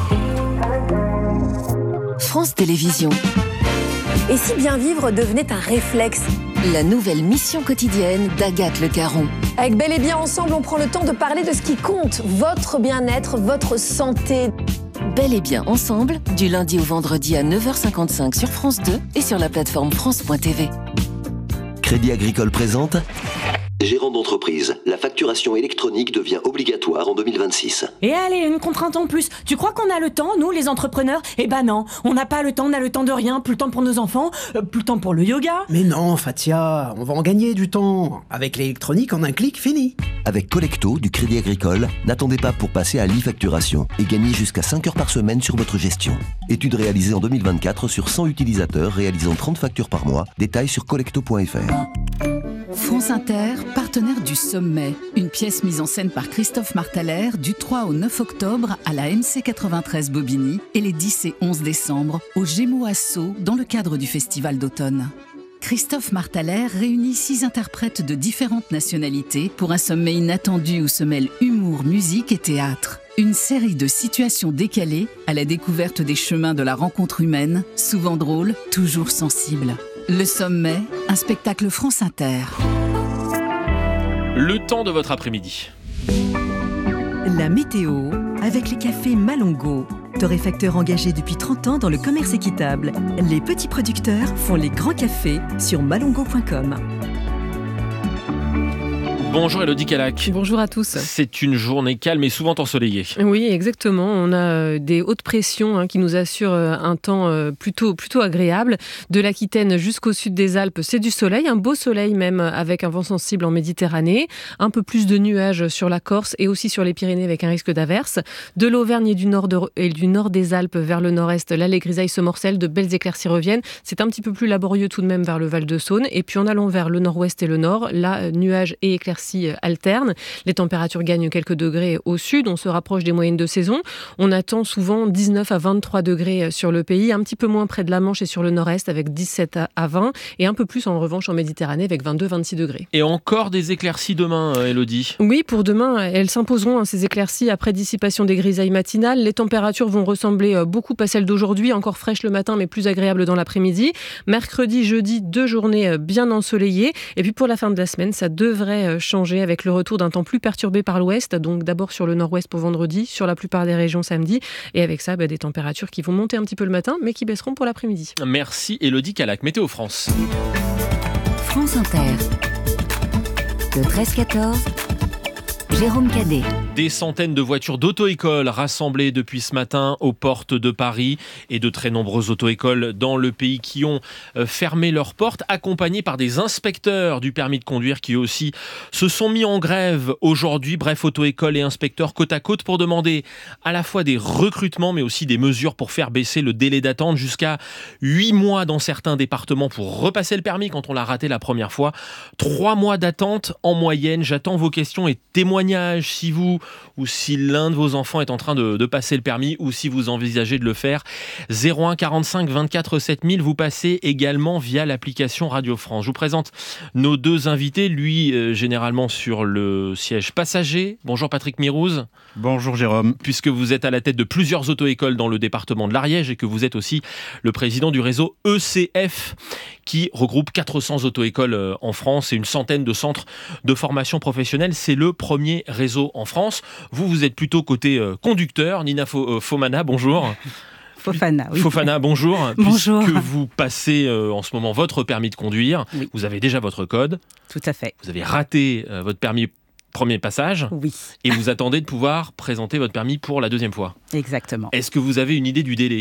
France Télévisions. Et si bien vivre devenait un réflexe ? La nouvelle mission quotidienne d'Agathe Le Caron. Avec Bel et Bien Ensemble, on prend le temps de parler de ce qui compte, votre bien-être, votre santé. Bel et Bien Ensemble, du lundi au vendredi à 9h55 sur France 2 et sur la plateforme France.tv. Crédit Agricole présente Gérant d'entreprise, la facturation électronique devient obligatoire en 2026. Et allez, une contrainte en plus. Tu crois qu'on a le temps, nous, les entrepreneurs ? Eh ben non, on n'a pas le temps, on a le temps de rien. Plus le temps pour nos enfants, plus le temps pour le yoga. Mais non, Fatia, on va en gagner du temps. Avec l'électronique, en un clic, fini. Avec Collecto du Crédit Agricole, n'attendez pas pour passer à l'e-facturation et gagner jusqu'à 5 heures par semaine sur votre gestion. Étude réalisée en 2024 sur 100 utilisateurs réalisant 30 factures par mois. Détails sur collecto.fr. France Inter, partenaire du Sommet. Une pièce mise en scène par Christophe Martalère du 3 au 9 octobre à la MC 93 Bobigny et les 10 et 11 décembre au Gémeaux à Sceaux dans le cadre du Festival d'automne. Christophe Martalère réunit 6 interprètes de différentes nationalités pour un sommet inattendu où se mêlent humour, musique et théâtre. Une série de situations décalées à la découverte des chemins de la rencontre humaine, souvent drôle, toujours sensible. Le Sommet, un spectacle France Inter. Le temps de votre après-midi. La météo avec les cafés Malongo. Torréfacteurs engagés depuis 30 ans dans le commerce équitable. Les petits producteurs font les grands cafés sur malongo.com. Bonjour Élodie Calac. Bonjour à tous. C'est une journée calme et souvent ensoleillée. Oui, exactement. On a des hautes pressions qui nous assurent un temps plutôt agréable. De l'Aquitaine jusqu'au sud des Alpes, c'est du soleil, un beau soleil même avec un vent sensible en Méditerranée. Un peu plus de nuages sur la Corse et aussi sur les Pyrénées avec un risque d'averse. De l'Auvergne et du nord des Alpes vers le nord-est, là les grisailles se morcellent, de belles éclaircies reviennent. C'est un petit peu plus laborieux tout de même vers le Val de Saône. Et puis en allant vers le nord-ouest et le nord, là nuages et éclaircies éclaircies alternes. Les températures gagnent quelques degrés au sud, on se rapproche des moyennes de saison. On attend souvent 19 à 23 degrés sur le pays, un petit peu moins près de la Manche et sur le nord-est avec 17 à 20 et un peu plus en revanche en Méditerranée avec 22-26 degrés. Et encore des éclaircies demain, Élodie? Oui, pour demain, elles s'imposeront, ces éclaircies, après dissipation des grisailles matinales. Les températures vont ressembler beaucoup à celles d'aujourd'hui, encore fraîches le matin mais plus agréables dans l'après-midi. Mercredi, jeudi, 2 journées bien ensoleillées. Et puis pour la fin de la semaine, ça devrait changer avec le retour d'un temps plus perturbé par l'ouest, donc d'abord sur le nord-ouest pour vendredi, sur la plupart des régions samedi, et avec ça, des températures qui vont monter un petit peu le matin, mais qui baisseront pour l'après-midi. Merci Élodie Calac, Météo France. France Inter, le 13-14, Jérôme Cadet. Des centaines de voitures d'auto-école rassemblées depuis ce matin aux portes de Paris et de très nombreuses auto-écoles dans le pays qui ont fermé leurs portes, accompagnées par des inspecteurs du permis de conduire qui aussi se sont mis en grève aujourd'hui. Bref, auto-école et inspecteurs côte à côte pour demander à la fois des recrutements mais aussi des mesures pour faire baisser le délai d'attente jusqu'à 8 mois dans certains départements pour repasser le permis quand on l'a raté la première fois. 3 mois d'attente en moyenne. J'attends vos questions et témoignages si vous ou si l'un de vos enfants est en train de passer le permis ou si vous envisagez de le faire. 01 45 24 7000, vous passez également via l'application Radio France. Je vous présente nos deux invités, lui généralement sur le siège passager. Bonjour Patrick Mirouz. Bonjour Jérôme. Puisque vous êtes à la tête de plusieurs auto-écoles dans le département de l'Ariège et que vous êtes aussi le président du réseau ECF qui regroupe 400 auto-écoles en France et une centaine de centres de formation professionnelle. C'est le premier réseau en France. Vous êtes plutôt côté conducteur. Nina Fofana, bonjour. Fofana, oui. Fofana, bonjour. Bonjour. Puisque vous passez en ce moment votre permis de conduire, oui. Vous avez déjà votre code. Tout à fait. Vous avez raté votre permis premier passage. Oui. Et vous attendez de pouvoir présenter votre permis pour la deuxième fois. Exactement. Est-ce que vous avez une idée du délai ?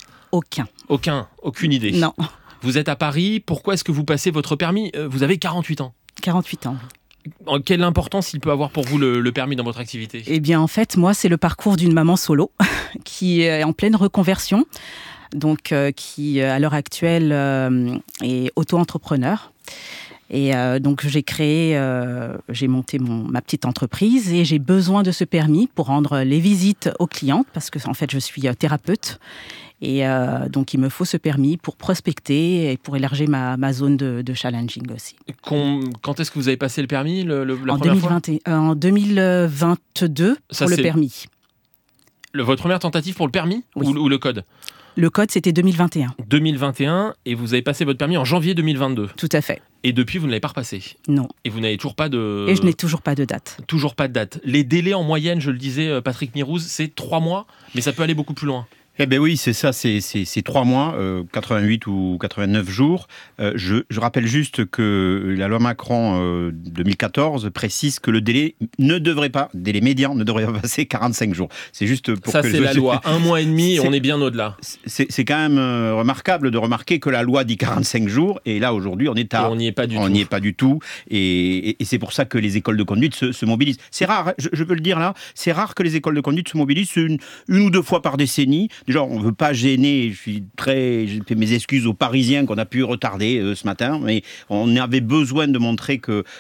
Aucune idée. Non. Vous êtes à Paris, pourquoi est-ce que vous passez votre permis ? Vous avez 48 ans. 48 ans. Quelle importance il peut avoir pour vous le permis dans votre activité ? Eh bien, en fait, moi, c'est le parcours d'une maman solo qui est en pleine reconversion, donc qui, à l'heure actuelle, est auto-entrepreneur. Et donc, j'ai monté ma petite entreprise et j'ai besoin de ce permis pour rendre les visites aux clientes parce que, en fait, je suis thérapeute. Et donc, il me faut ce permis pour prospecter et pour élargir ma zone de challenging aussi. Quand est-ce que vous avez passé le permis la première fois ? En 2022 pour le permis. Votre première tentative pour le permis ou le code ? Le code, c'était 2021. 2021, et vous avez passé votre permis en janvier 2022. Tout à fait. Et depuis, vous ne l'avez pas repassé ? Non. Et vous n'avez toujours pas de... Et je n'ai toujours pas de date. Toujours pas de date. Les délais en moyenne, je le disais, Patrick Mirouz, c'est 3 mois, mais ça peut aller beaucoup plus loin. Eh bien oui, c'est ça, c'est 3 mois, 88 ou 89 jours. Je rappelle juste que la loi Macron 2014 précise que le délai médian ne devrait pas passer 45 jours. C'est juste pour ça, c'est la loi. 1 mois et demi, on est bien au-delà. C'est quand même remarquable de remarquer que la loi dit 45 jours, et là, aujourd'hui, on est on n'y est pas du tout. On n'y est pas du tout, et c'est pour ça que les écoles de conduite se mobilisent. C'est rare, hein, je veux le dire là, c'est rare que les écoles de conduite se mobilisent une ou 2 fois par décennie. Déjà, on ne veut pas gêner, j'ai fait mes excuses aux Parisiens qu'on a pu retarder ce matin, mais on avait besoin de montrer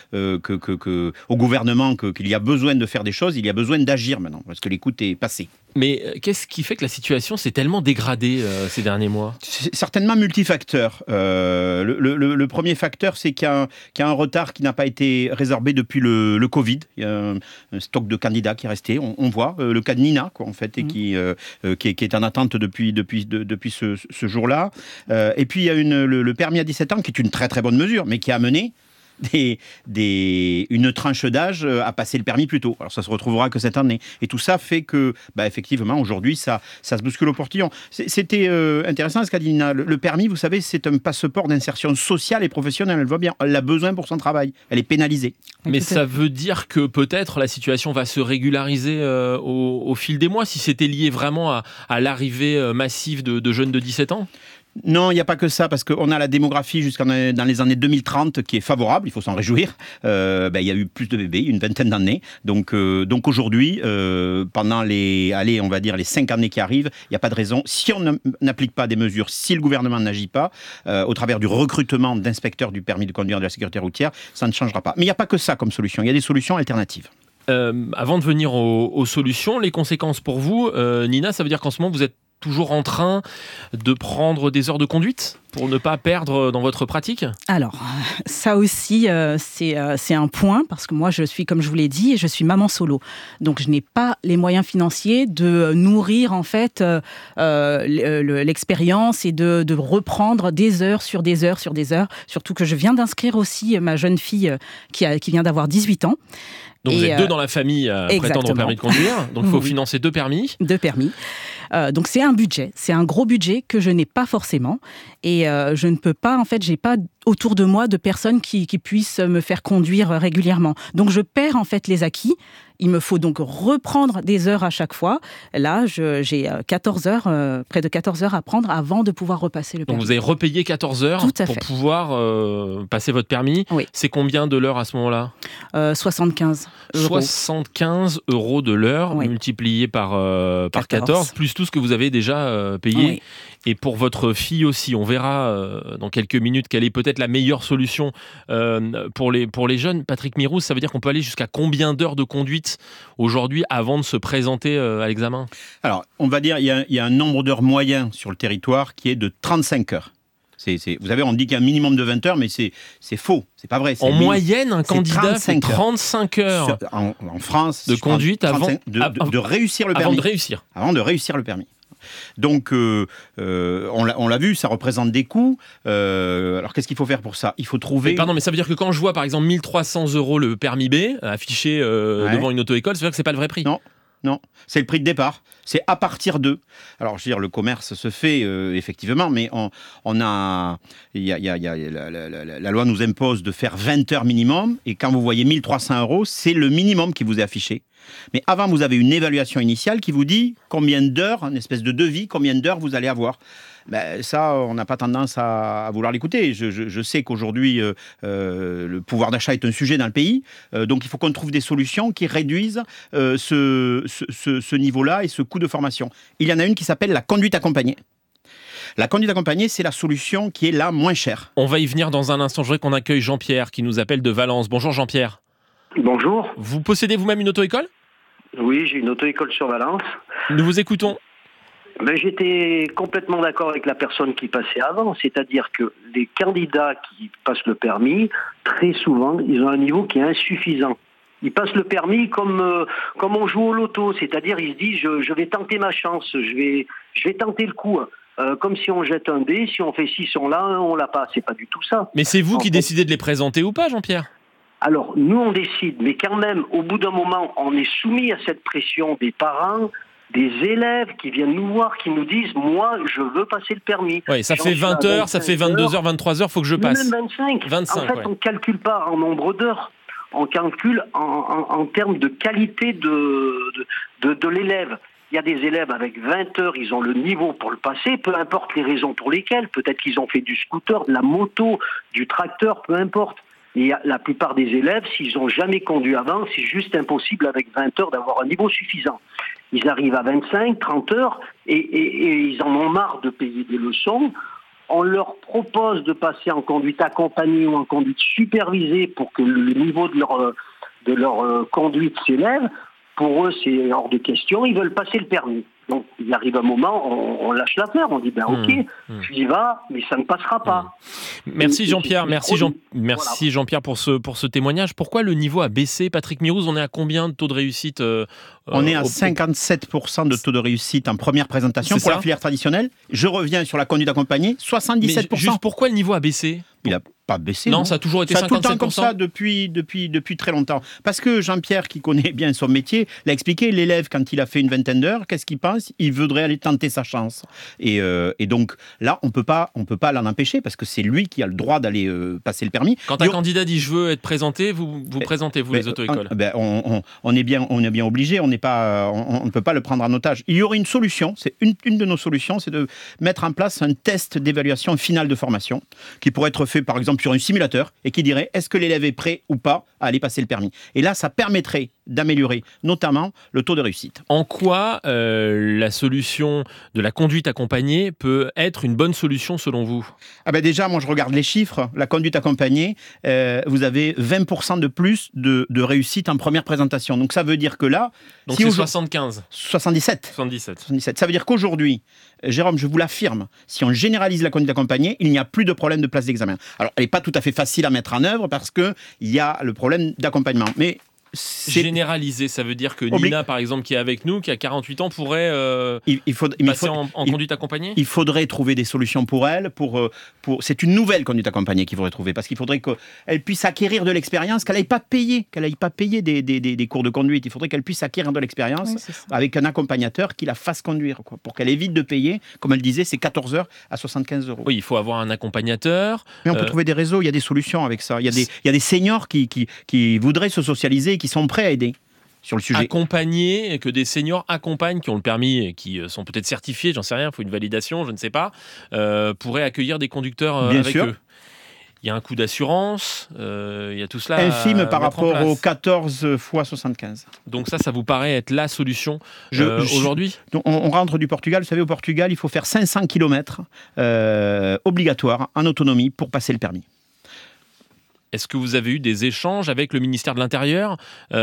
au gouvernement qu'il y a besoin de faire des choses, il y a besoin d'agir maintenant, parce que l'écoute est passée. Mais qu'est-ce qui fait que la situation s'est tellement dégradée ces derniers mois ? C'est certainement multifacteur. Le premier facteur, c'est qu'il y a un retard qui n'a pas été résorbé depuis le Covid. Il y a un stock de candidats qui est resté. On voit le cas de Nina, quoi, en fait, et qui est en attente depuis ce jour-là. Et puis, il y a le permis à 17 ans, qui est une très très bonne mesure, mais qui a amené une tranche d'âge à passer le permis plus tôt. Alors ça se retrouvera que cette année. Et tout ça fait que, effectivement, aujourd'hui, ça se bouscule au portillon. C'était intéressant ce qu'a dit Nina. Le permis, vous savez, c'est un passeport d'insertion sociale et professionnelle. Elle voit bien, elle l'a besoin pour son travail. Elle est pénalisée. Mais ça veut dire que peut-être la situation va se régulariser au fil des mois, si c'était lié vraiment à l'arrivée massive de jeunes de 17 ans ? Non, il n'y a pas que ça, parce qu'on a la démographie dans les années 2030 qui est favorable, il faut s'en réjouir. Il y a eu plus de bébés, une vingtaine d'années. Donc aujourd'hui, pendant les 5 années qui arrivent, il n'y a pas de raison. Si on n'applique pas des mesures, si le gouvernement n'agit pas, au travers du recrutement d'inspecteurs du permis de conduire de la sécurité routière, ça ne changera pas. Mais il n'y a pas que ça comme solution, il y a des solutions alternatives. Avant de venir aux solutions, les conséquences pour vous, Nina, ça veut dire qu'en ce moment, vous êtes toujours en train de prendre des heures de conduite pour ne pas perdre dans votre pratique ? Alors, ça aussi, c'est un point, parce que moi, comme je vous l'ai dit, je suis maman solo. Donc, je n'ai pas les moyens financiers de nourrir, en fait, l'expérience et de reprendre des heures sur des heures sur des heures. Surtout que je viens d'inscrire aussi ma jeune fille qui vient d'avoir 18 ans. Donc vous êtes 2 dans la famille à prétendre au permis de conduire, donc il faut financer 2 permis. 2 permis. Donc c'est un budget, c'est un gros budget que je n'ai pas forcément. Et je ne peux pas, en fait, j'ai pas autour de moi de personnes qui puissent me faire conduire régulièrement. Donc je perds en fait les acquis. Il me faut donc reprendre des heures à chaque fois. Là, j'ai 14 heures, près de 14 heures à prendre avant de pouvoir repasser le permis. Donc vous avez repayé 14 heures pour pouvoir passer votre permis. Oui. C'est combien de l'heure à ce moment-là ? 75 €. 75 € de l'heure, multiplié par 14, plus tout ce que vous avez déjà payé. Oui. Et pour votre fille aussi, on verra dans quelques minutes quelle est peut-être la meilleure solution pour les jeunes. Patrick Mirouz, ça veut dire qu'on peut aller jusqu'à combien d'heures de conduite aujourd'hui avant de se présenter à l'examen ? Alors, on va dire il y a un nombre d'heures moyen sur le territoire qui est de 35 heures. Vous savez, on dit qu'il y a un minimum de 20 heures, mais c'est faux, c'est pas vrai. En moyenne, un candidat fait 35 heures en France de conduite avant de réussir le permis. Avant de réussir le permis. Donc, on l'a vu, ça représente des coûts. Alors, qu'est-ce qu'il faut faire pour ça ? Il faut trouver... Mais ça veut dire que quand je vois, par exemple, 1 300 € le permis B affiché devant une auto-école, ça veut dire que c'est pas le vrai prix. Non, c'est le prix de départ. C'est à partir de... Alors, je veux dire, le commerce se fait, effectivement, mais la loi nous impose de faire 20 heures minimum, et quand vous voyez 1 300 €, c'est le minimum qui vous est affiché. Mais avant, vous avez une évaluation initiale qui vous dit combien d'heures, une espèce de devis, combien d'heures vous allez avoir. Ça, on n'a pas tendance à vouloir l'écouter. Je sais qu'aujourd'hui, le pouvoir d'achat est un sujet dans le pays. Donc, il faut qu'on trouve des solutions qui réduisent ce niveau-là et ce coût de formation. Il y en a une qui s'appelle la conduite accompagnée. La conduite accompagnée, c'est la solution qui est la moins chère. On va y venir dans un instant. Je voudrais qu'on accueille Jean-Pierre qui nous appelle de Valence. Bonjour Jean-Pierre. Bonjour. Vous possédez vous-même une auto-école ? Oui, j'ai une auto-école sur Valence. Nous vous écoutons. J'étais complètement d'accord avec la personne qui passait avant, c'est-à-dire que les candidats qui passent le permis, très souvent, ils ont un niveau qui est insuffisant. Ils passent le permis comme on joue au loto, c'est-à-dire ils se disent je vais tenter ma chance, je vais tenter le coup. Comme si on jette un dé, si on fait 6, on l'a, on l'a pas. C'est pas du tout ça. Mais c'est vous qui décidez de les présenter ou pas, Jean-Pierre ? Alors, nous, on décide, mais quand même, au bout d'un moment, on est soumis à cette pression des parents, des élèves qui viennent nous voir, qui nous disent « Moi, je veux passer le permis ». Oui, ça fait 20 heures, ça fait 22 heures, 23 heures, il faut que je passe. Même 25. En fait, on ne calcule pas en nombre d'heures, on calcule en termes de qualité de l'élève. Il y a des élèves avec 20 heures, ils ont le niveau pour le passer, peu importe les raisons pour lesquelles. Peut-être qu'ils ont fait du scooter, de la moto, du tracteur, peu importe. Et la plupart des élèves, s'ils n'ont jamais conduit avant, c'est juste impossible avec 20 heures d'avoir un niveau suffisant. Ils arrivent à 25, 30 heures et ils en ont marre de payer des leçons. On leur propose de passer en conduite accompagnée ou en conduite supervisée pour que le niveau de leur conduite s'élève. Pour eux, c'est hors de question, ils veulent passer le permis. Donc, il arrive un moment, on lâche l'affaire, on dit, ok, tu y vas, mais ça ne passera pas. Merci Jean-Pierre, merci Jean-Pierre pour ce témoignage. Pourquoi le niveau a baissé, Patrick Mirouz ? On est à combien de taux de réussite On est à 57% de taux de réussite en première présentation pour la filière traditionnelle. Je reviens sur la conduite accompagnée, 77%. Mais juste pourquoi le niveau a baissé ? Il n'a pas baissé. Non, ça a toujours été 57%. Ça a tout le temps comme ça depuis très longtemps. Parce que Jean-Pierre, qui connaît bien son métier, l'a expliqué, l'élève, quand il a fait une vingtaine d'heures, qu'est-ce qu'il pense ? Il voudrait aller tenter sa chance. Et donc là, on peut pas l'en empêcher, parce que c'est lui qui a le droit d'aller passer le permis. Quand un candidat dit « je veux être présenté », vous présentez, vous, les auto-écoles ? On est bien obligé, on ne peut pas le prendre en otage. Il y aurait une solution, c'est une de nos solutions, c'est de mettre en place un test d'évaluation finale de formation, qui pourrait être fait, par exemple, sur un simulateur et qui dirait est-ce que l'élève est prêt ou pas à aller passer le permis. Et là, ça permettrait d'améliorer notamment le taux de réussite. En quoi la solution de la conduite accompagnée peut être une bonne solution selon vous ? Déjà, moi je regarde les chiffres. La conduite accompagnée, vous avez 20% de plus de réussite en première présentation. Donc ça veut dire que là... Donc c'est 75 77. Ça veut dire qu'aujourd'hui, Jérôme, je vous l'affirme, si on généralise la conduite accompagnée, il n'y a plus de problème de place d'examen. Alors, elle n'est pas tout à fait facile à mettre en œuvre parce qu'il y a le problème d'accompagnement. Mais généraliser, ça veut dire que Nina, par exemple, qui est avec nous, qui a 48 ans, pourrait passer en conduite accompagnée ? Il faudrait trouver des solutions pour elle. C'est une nouvelle conduite accompagnée qu'il faudrait trouver, parce qu'il faudrait qu'elle puisse acquérir de l'expérience, qu'elle n'aille pas payer des cours de conduite. Il faudrait qu'elle puisse acquérir de l'expérience avec un accompagnateur qui la fasse conduire, pour qu'elle évite de payer, comme elle disait, c'est 14 heures à 75 €. Oui, il faut avoir un accompagnateur. Mais on peut trouver des réseaux, il y a des solutions avec ça. Il y a des seniors qui voudraient se socialiser, qui sont prêts à aider sur le sujet. Accompagner, que des seniors accompagnent, qui ont le permis et qui sont peut-être certifiés, j'en sais rien, il faut une validation, je ne sais pas, pourraient accueillir des conducteurs Bien avec sûr. eux. Il y a un coût d'assurance, il y a tout cela. Infime par rapport aux 14 fois 75. Donc ça vous paraît être la solution aujourd'hui ? On rentre du Portugal. Vous savez, au Portugal, il faut faire 500 km obligatoires en autonomie pour passer le permis. Est-ce que vous avez eu des échanges avec le ministère de l'Intérieur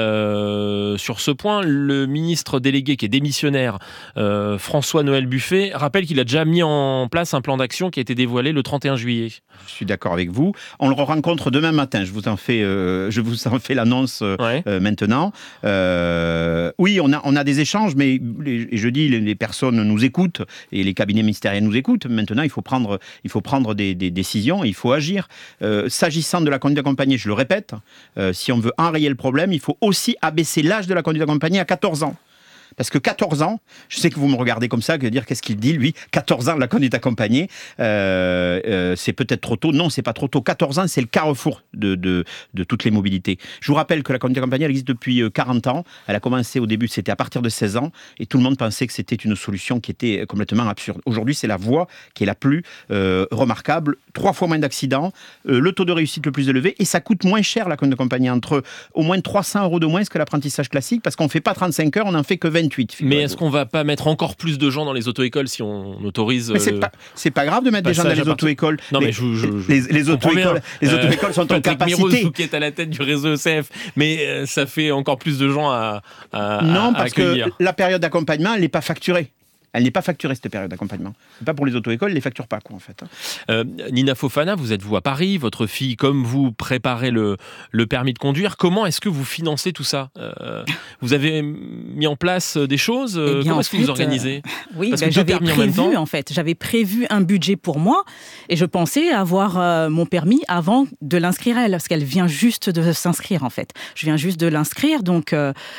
sur ce point ? Le ministre délégué qui est démissionnaire, François-Noël Buffet, rappelle qu'il a déjà mis en place un plan d'action qui a été dévoilé le 31 juillet. Je suis d'accord avec vous. On le rencontre demain matin. Je vous en fais l'annonce maintenant. Oui, on a des échanges, mais je dis les personnes nous écoutent et les cabinets ministériels nous écoutent. Maintenant, il faut prendre des décisions et il faut agir. S'agissant de la conduite accompagnée, je le répète, si on veut enrayer le problème, il faut aussi abaisser l'âge de la conduite accompagnée à 14 ans. Parce que 14 ans, je sais que vous me regardez comme ça, que dire qu'est-ce qu'il dit lui, 14 ans de la conduite accompagnée, c'est peut-être trop tôt. Non, c'est pas trop tôt. 14 ans, c'est le carrefour de toutes les mobilités. Je vous rappelle que la conduite accompagnée, elle existe depuis 40 ans. Elle a commencé au début, c'était à partir de 16 ans, et tout le monde pensait que c'était une solution qui était complètement absurde. Aujourd'hui, c'est la voie qui est la plus remarquable. 3 fois moins d'accidents, le taux de réussite le plus élevé, et ça coûte moins cher la conduite accompagnée, entre au moins 300 € de moins que l'apprentissage classique, parce qu'on ne fait pas 35 heures, on n'en fait que 28. Mais est-ce qu'on va pas mettre encore plus de gens dans les auto-écoles si on autorise... C'est pas grave de mettre des gens dans les auto-écoles. Non, mais les auto-écoles sont en capacité. Mirouz, vous qui êtes à la tête du réseau ECF, mais ça fait encore plus de gens à non, parce accueillir. Que la période d'accompagnement, elle n'est pas facturée. Elle n'est pas facturée, cette période d'accompagnement. C'est pas pour les auto-écoles, ils ne les facturent pas, en fait. Nina Fofana, vous êtes à Paris, votre fille, comme vous, préparez le permis de conduire. Comment est-ce que vous financez tout ça ? Vous avez mis en place des choses ? Comment est-ce que vous organisez ? Oui, j'avais prévu un budget pour moi et je pensais avoir mon permis avant de l'inscrire elle, parce qu'elle vient juste de s'inscrire, en fait. Je viens juste de l'inscrire, donc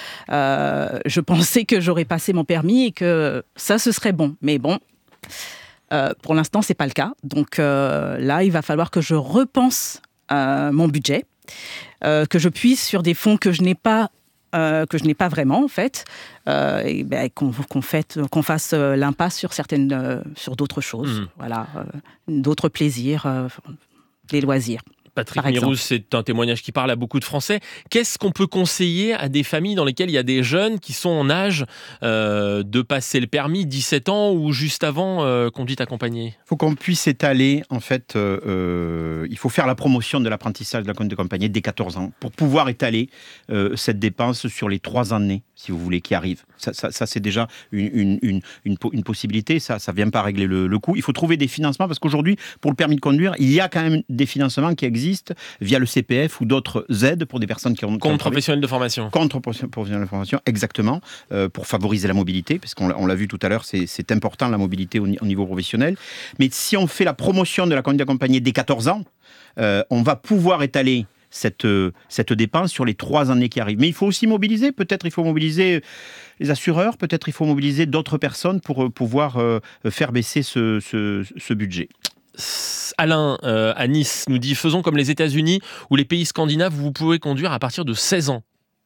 je pensais que j'aurais passé mon permis et que ça, ce serait bon. Mais bon, pour l'instant, c'est pas le cas. Donc là, il va falloir que je repense mon budget, que je puisse sur des fonds que je n'ai pas vraiment, en fait, et qu'on fasse l'impasse sur d'autres choses, voilà, d'autres plaisirs, des loisirs. Patrick Mirouz, c'est un témoignage qui parle à beaucoup de Français. Qu'est-ce qu'on peut conseiller à des familles dans lesquelles il y a des jeunes qui sont en âge de passer le permis, 17 ans ou juste avant, conduite accompagnée ? Il faut qu'on puisse étaler, en fait, il faut faire la promotion de l'apprentissage de la conduite accompagnée dès 14 ans pour pouvoir étaler cette dépense sur les 3 années. si vous voulez, qui arrive. Ça c'est déjà une possibilité. Ça ne vient pas régler le coût. Il faut trouver des financements parce qu'aujourd'hui, pour le permis de conduire, il y a quand même des financements qui existent via le CPF ou d'autres aides pour des personnes qui ont... Compte professionnel de formation. Compte professionnel de formation, exactement, pour favoriser la mobilité, parce qu'on l'a vu tout à l'heure, c'est important la mobilité au niveau professionnel. Mais si on fait la promotion de la conduite accompagnée dès 14 ans, on va pouvoir étaler cette dépense sur les 3 années qui arrivent. Mais il faut aussi mobiliser, peut-être il faut mobiliser les assureurs, peut-être il faut mobiliser d'autres personnes pour pouvoir faire baisser ce budget. Alain, à Nice, nous dit « Faisons comme les États-Unis ou les pays scandinaves où vous pouvez conduire à partir de 16 ans ».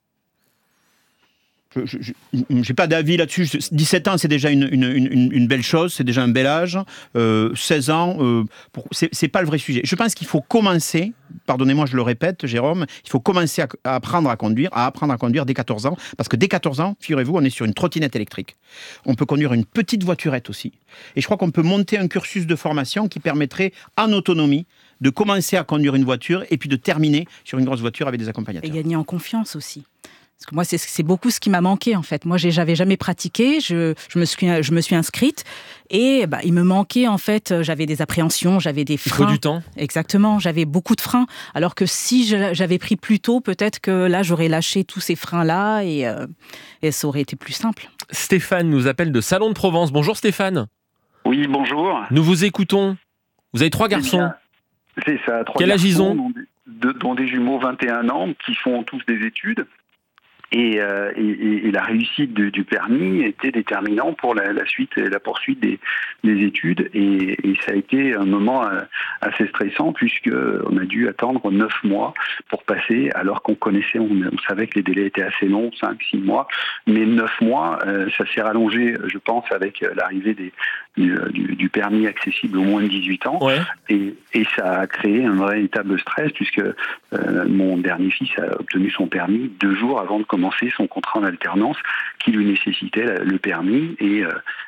Je n'ai pas d'avis là-dessus. 17 ans, c'est déjà une belle chose, c'est déjà un bel âge. 16 ans, c'est pas le vrai sujet. Je pense qu'il faut commencer, pardonnez-moi, je le répète, Jérôme, il faut commencer à apprendre à conduire dès 14 ans. Parce que dès 14 ans, figurez-vous, on est sur une trottinette électrique. On peut conduire une petite voiturette aussi. Et je crois qu'on peut monter un cursus de formation qui permettrait, en autonomie, de commencer à conduire une voiture et puis de terminer sur une grosse voiture avec des accompagnateurs. Et gagner en confiance aussi. Parce que moi, c'est beaucoup ce qui m'a manqué, en fait. Moi, j'avais jamais pratiqué, je me suis inscrite et il me manquait, en fait, j'avais des appréhensions, j'avais des freins. Il faut du temps. Exactement, j'avais beaucoup de freins. Alors que si j'avais pris plus tôt, peut-être que là, j'aurais lâché tous ces freins-là et ça aurait été plus simple. Stéphane nous appelle de Salon de Provence. Bonjour Stéphane. Oui, bonjour. Nous vous écoutons. Vous avez 3 garçons. C'est ça, 3 Quel âge ils ont dont des jumeaux 21 ans, qui font tous des études. Et la réussite du permis était déterminant pour la suite et la poursuite des études. Et ça a été un moment assez stressant puisqu'on a dû attendre 9 mois pour passer, alors qu'on connaissait, on savait que les délais étaient assez longs, 5-6 mois. Mais 9 mois, ça s'est rallongé, je pense, avec l'arrivée du permis accessible aux moins de 18 ans. Ouais. Et ça a créé un véritable stress puisque mon dernier fils a obtenu son permis 2 jours avant de commencer son contrat en alternance qui lui nécessitait le permis et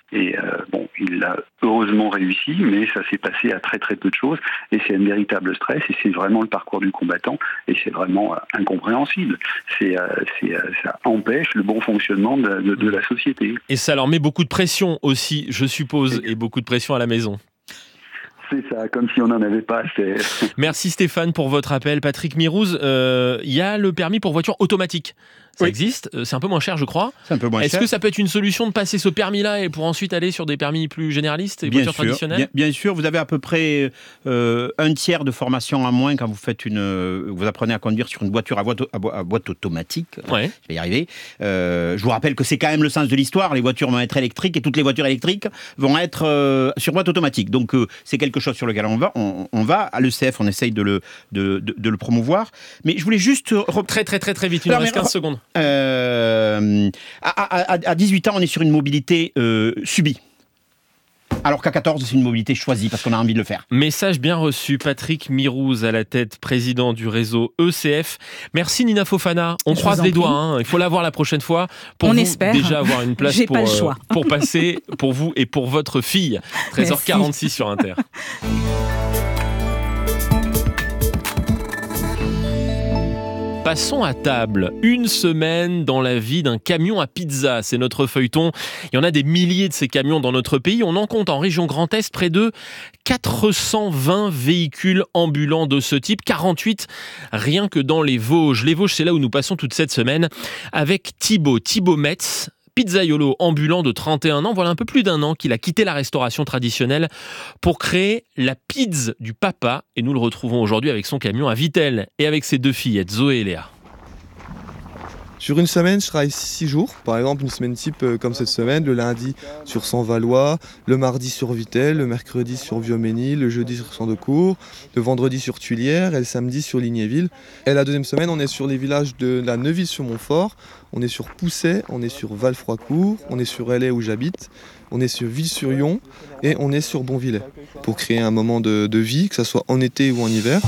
il l'a heureusement réussi, mais ça s'est passé à très très peu de choses et c'est un véritable stress et c'est vraiment le parcours du combattant et c'est vraiment incompréhensible. Ça empêche le bon fonctionnement de la société. Et ça leur met beaucoup de pression aussi, je suppose, et beaucoup de pression à la maison. C'est ça, comme si on n'en avait pas assez. Merci Stéphane pour votre appel. Patrick Mirouz, il y a le permis pour voiture automatique. Ça existe, c'est un peu moins cher je crois. C'est un peu moins cher. Est-ce que ça peut être une solution de passer ce permis-là et pour ensuite aller sur des permis plus généralistes et voitures traditionnelles ? Bien sûr, vous avez à peu près 1/3 de formation en moins quand vous apprenez à conduire sur une voiture à boîte automatique. Ouais. Je vais y arriver. Je vous rappelle que c'est quand même le sens de l'histoire. Les voitures vont être électriques et toutes les voitures électriques vont être sur boîte automatique. Donc c'est quelque chose sur lequel on va. À l'ECF, on essaye de le promouvoir. Mais je voulais juste... Très vite, il nous reste 15 secondes. À 18 ans, on est sur une mobilité subie. Alors qu'à 14, c'est une mobilité choisie parce qu'on a envie de le faire. Message bien reçu. Patrick Mirouz à la tête, président du réseau ECF. Merci Nina Fofana. On croise les doigts. Hein. Il faut la voir la prochaine fois. Pour vous, espère. Déjà avoir une place pour passer pour vous et pour votre fille. 13h46 sur Inter. Passons à table. Une semaine dans la vie d'un camion à pizza. C'est notre feuilleton. Il y en a des milliers de ces camions dans notre pays. On en compte en région Grand Est près de 420 véhicules ambulants de ce type. 48 rien que dans les Vosges. Les Vosges, c'est là où nous passons toute cette semaine avec Thibaut Metz. Pizzaiolo ambulant de 31 ans, voilà un peu plus d'1 an qu'il a quitté la restauration traditionnelle pour créer la pizza du papa. Et nous le retrouvons aujourd'hui avec son camion à Vittel et avec ses 2 fillettes, Zoé et Léa. Sur une semaine, je travaille 6 jours. Par exemple, une semaine type comme cette semaine, le lundi sur Saint-Valois, le mardi sur Vittel, le mercredi sur Vieux-Ménil, le jeudi sur Saint-Decourt, le vendredi sur Tuilière et le samedi sur Lignéville. Et la deuxième semaine, on est sur les villages de la Neuville-sur-Montfort, on est sur Pousset, on est sur Val-Froicourt, on est sur Hellay où j'habite, on est sur Ville-sur-Yon et on est sur Bonvillers. Pour créer un moment de vie, que ce soit en été ou en hiver.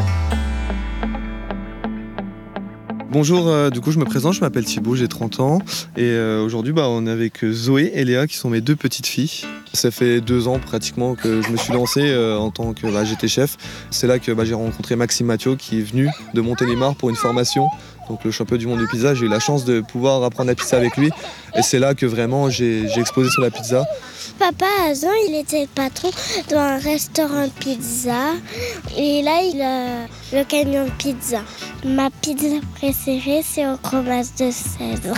Bonjour, du coup je me présente, je m'appelle Thibaut, j'ai 30 ans et aujourd'hui on est avec Zoé et Léa qui sont mes 2 petites filles Ça fait 2 ans pratiquement que je me suis lancé en tant que j'étais chef. C'est là que j'ai rencontré Maxime Mathieu qui est venu de Montélimar pour une formation. Donc le champion du monde de pizza, j'ai eu la chance de pouvoir apprendre la pizza avec lui. Et c'est là que vraiment j'ai explosé sur la pizza. Papa, avant, il était patron dans un restaurant pizza. Et là, il a le camion de pizza. Ma pizza préférée, c'est au fromage de Cèdre.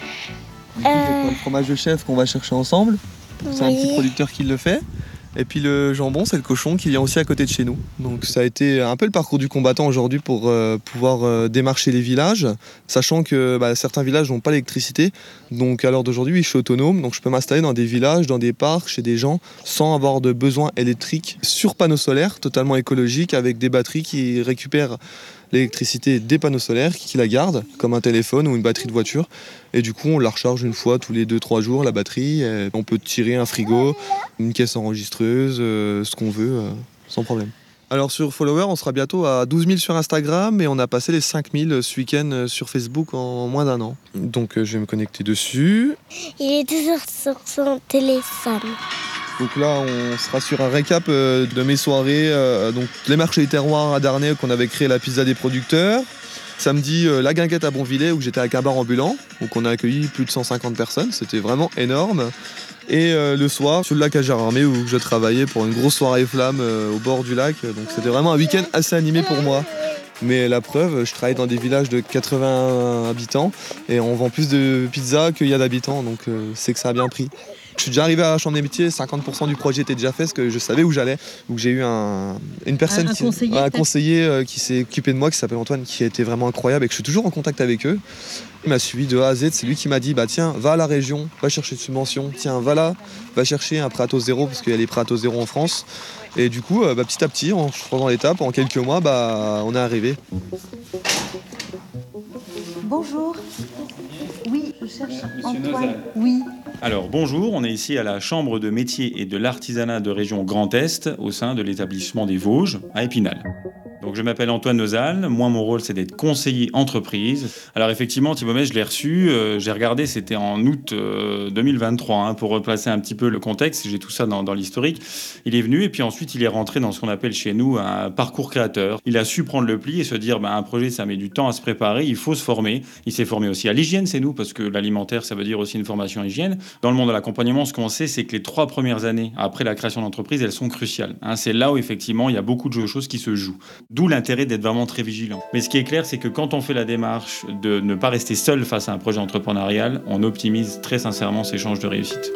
Le fromage de chèvre qu'on va chercher ensemble. C'est un petit producteur qui le fait. Et puis le jambon, c'est le cochon qui vient aussi à côté de chez nous. Donc ça a été un peu le parcours du combattant aujourd'hui pour pouvoir démarcher les villages, sachant que certains villages n'ont pas d'électricité. Donc à l'heure d'aujourd'hui, je suis autonome, donc je peux m'installer dans des villages, dans des parcs, chez des gens, sans avoir de besoin électrique, sur panneaux solaires, totalement écologiques, avec des batteries qui récupèrent l'électricité des panneaux solaires, qui la gardent, comme un téléphone ou une batterie de voiture. Et du coup, on la recharge une fois tous les 2-3 jours, la batterie. Et on peut tirer un frigo, une caisse enregistreuse, ce qu'on veut, sans problème. Alors sur Follower, on sera bientôt à 12 000 sur Instagram et on a passé les 5 000 ce week-end sur Facebook en moins d'1 an. Donc je vais me connecter dessus. Il est toujours sur son téléphone. Donc là, on sera sur un récap de mes soirées. Donc les marchés des terroirs à Darney, qu'on avait créé la pizza des producteurs. Samedi, la guinguette à Bonvillers, où j'étais avec un bar ambulant. Donc on a accueilli plus de 150 personnes. C'était vraiment énorme. Et le soir, sur le lac à Gérardmer, où je travaillais pour une grosse soirée flamme au bord du lac. Donc c'était vraiment un week-end assez animé pour moi. Mais la preuve, je travaille dans des villages de 80 habitants et on vend plus de pizza qu'il y a d'habitants. Donc c'est que ça a bien pris. Je suis déjà arrivé à la chambre des métiers, 50% du projet était déjà fait parce que je savais où j'allais. Donc j'ai eu une personne, un conseiller qui s'est occupé de moi, qui s'appelle Antoine, qui a été vraiment incroyable et que je suis toujours en contact avec eux. Il m'a suivi de A à Z, c'est lui qui m'a dit tiens, va à la région, va chercher une subvention, tiens, va là, va chercher un prêt à taux zéro parce qu'il y a les prêts à taux zéro en France. Et du coup, petit à petit, en faisant l'étape, en quelques mois, on est arrivé. Bonjour. Oui, je cherche Monsieur Antoine. Nozal. Oui. Alors bonjour, on est ici à la Chambre de métiers et de l'artisanat de région Grand Est au sein de l'établissement des Vosges à Épinal. Donc je m'appelle Antoine Nozal, moi mon rôle c'est d'être conseiller entreprise. Alors effectivement Thibaut Metz, je l'ai reçu, j'ai regardé, c'était en août 2023, pour replacer un petit peu le contexte, j'ai tout ça dans l'historique. Il est venu et puis ensuite il est rentré dans ce qu'on appelle chez nous un parcours créateur. Il a su prendre le pli et se dire un projet ça met du temps à se préparer, il faut se former. Il s'est formé aussi à l'hygiène, c'est nous, parce que l'alimentaire ça veut dire aussi une formation hygiène. Dans le monde de l'accompagnement, ce qu'on sait c'est que les 3 premières années après la création d'entreprise, elles sont cruciales. C'est là où effectivement il y a beaucoup de choses qui se jouent. D'où l'intérêt d'être vraiment très vigilant. Mais ce qui est clair, c'est que quand on fait la démarche de ne pas rester seul face à un projet entrepreneurial, on optimise très sincèrement ses chances de réussite.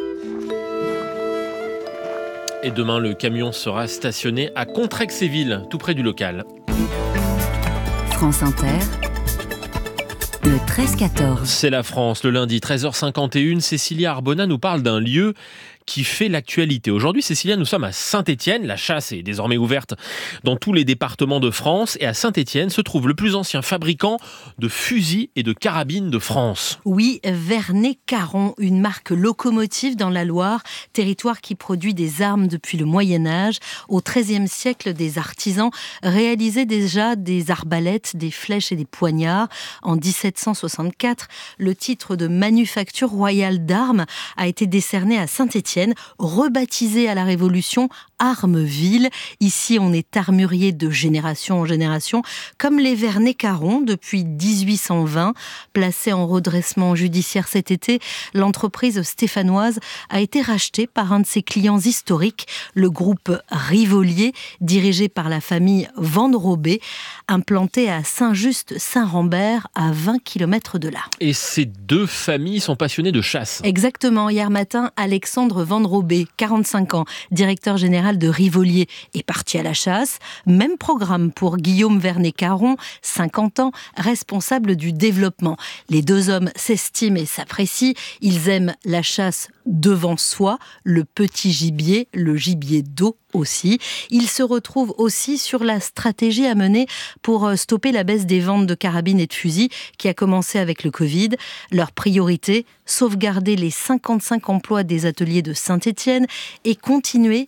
Et demain, le camion sera stationné à Contrexéville, tout près du local. France Inter, le 13-14. C'est la France, le lundi 13h51. Cécilia Arbona nous parle d'un lieu qui fait l'actualité. Aujourd'hui, Cécilia, nous sommes à Saint-Étienne. La chasse est désormais ouverte dans tous les départements de France. Et à Saint-Étienne se trouve le plus ancien fabricant de fusils et de carabines de France. Oui, Vernet-Caron, une marque locomotive dans la Loire, territoire qui produit des armes depuis le Moyen-Âge. Au XIIIe siècle, des artisans réalisaient déjà des arbalètes, des flèches et des poignards. En 1764, le titre de manufacture royale d'armes a été décerné à Saint-Étienne, rebaptisé à la Révolution Armeville. Ici, on est armurier de génération en génération, comme les Vernet-Caron depuis 1820. Placée en redressement judiciaire cet été, l'entreprise stéphanoise a été rachetée par un de ses clients historiques, le groupe Rivolier, dirigé par la famille Van Robé, implanté à Saint-Just-Saint-Rambert, à 20 km de là. Et ces 2 familles sont passionnées de chasse. Exactement. Hier matin, Alexandre Van Robé, 45 ans, directeur général de Rivolier, est parti à la chasse. Même programme pour Guillaume Vernet-Caron, 50 ans, responsable du développement. Les 2 hommes s'estiment et s'apprécient. Ils aiment la chasse devant soi, le petit gibier, le gibier d'eau aussi. Ils se retrouvent aussi sur la stratégie à mener pour stopper la baisse des ventes de carabines et de fusils qui a commencé avec le Covid. Leur priorité, sauvegarder les 55 emplois des ateliers de Saint-Étienne et continuer d'accueillir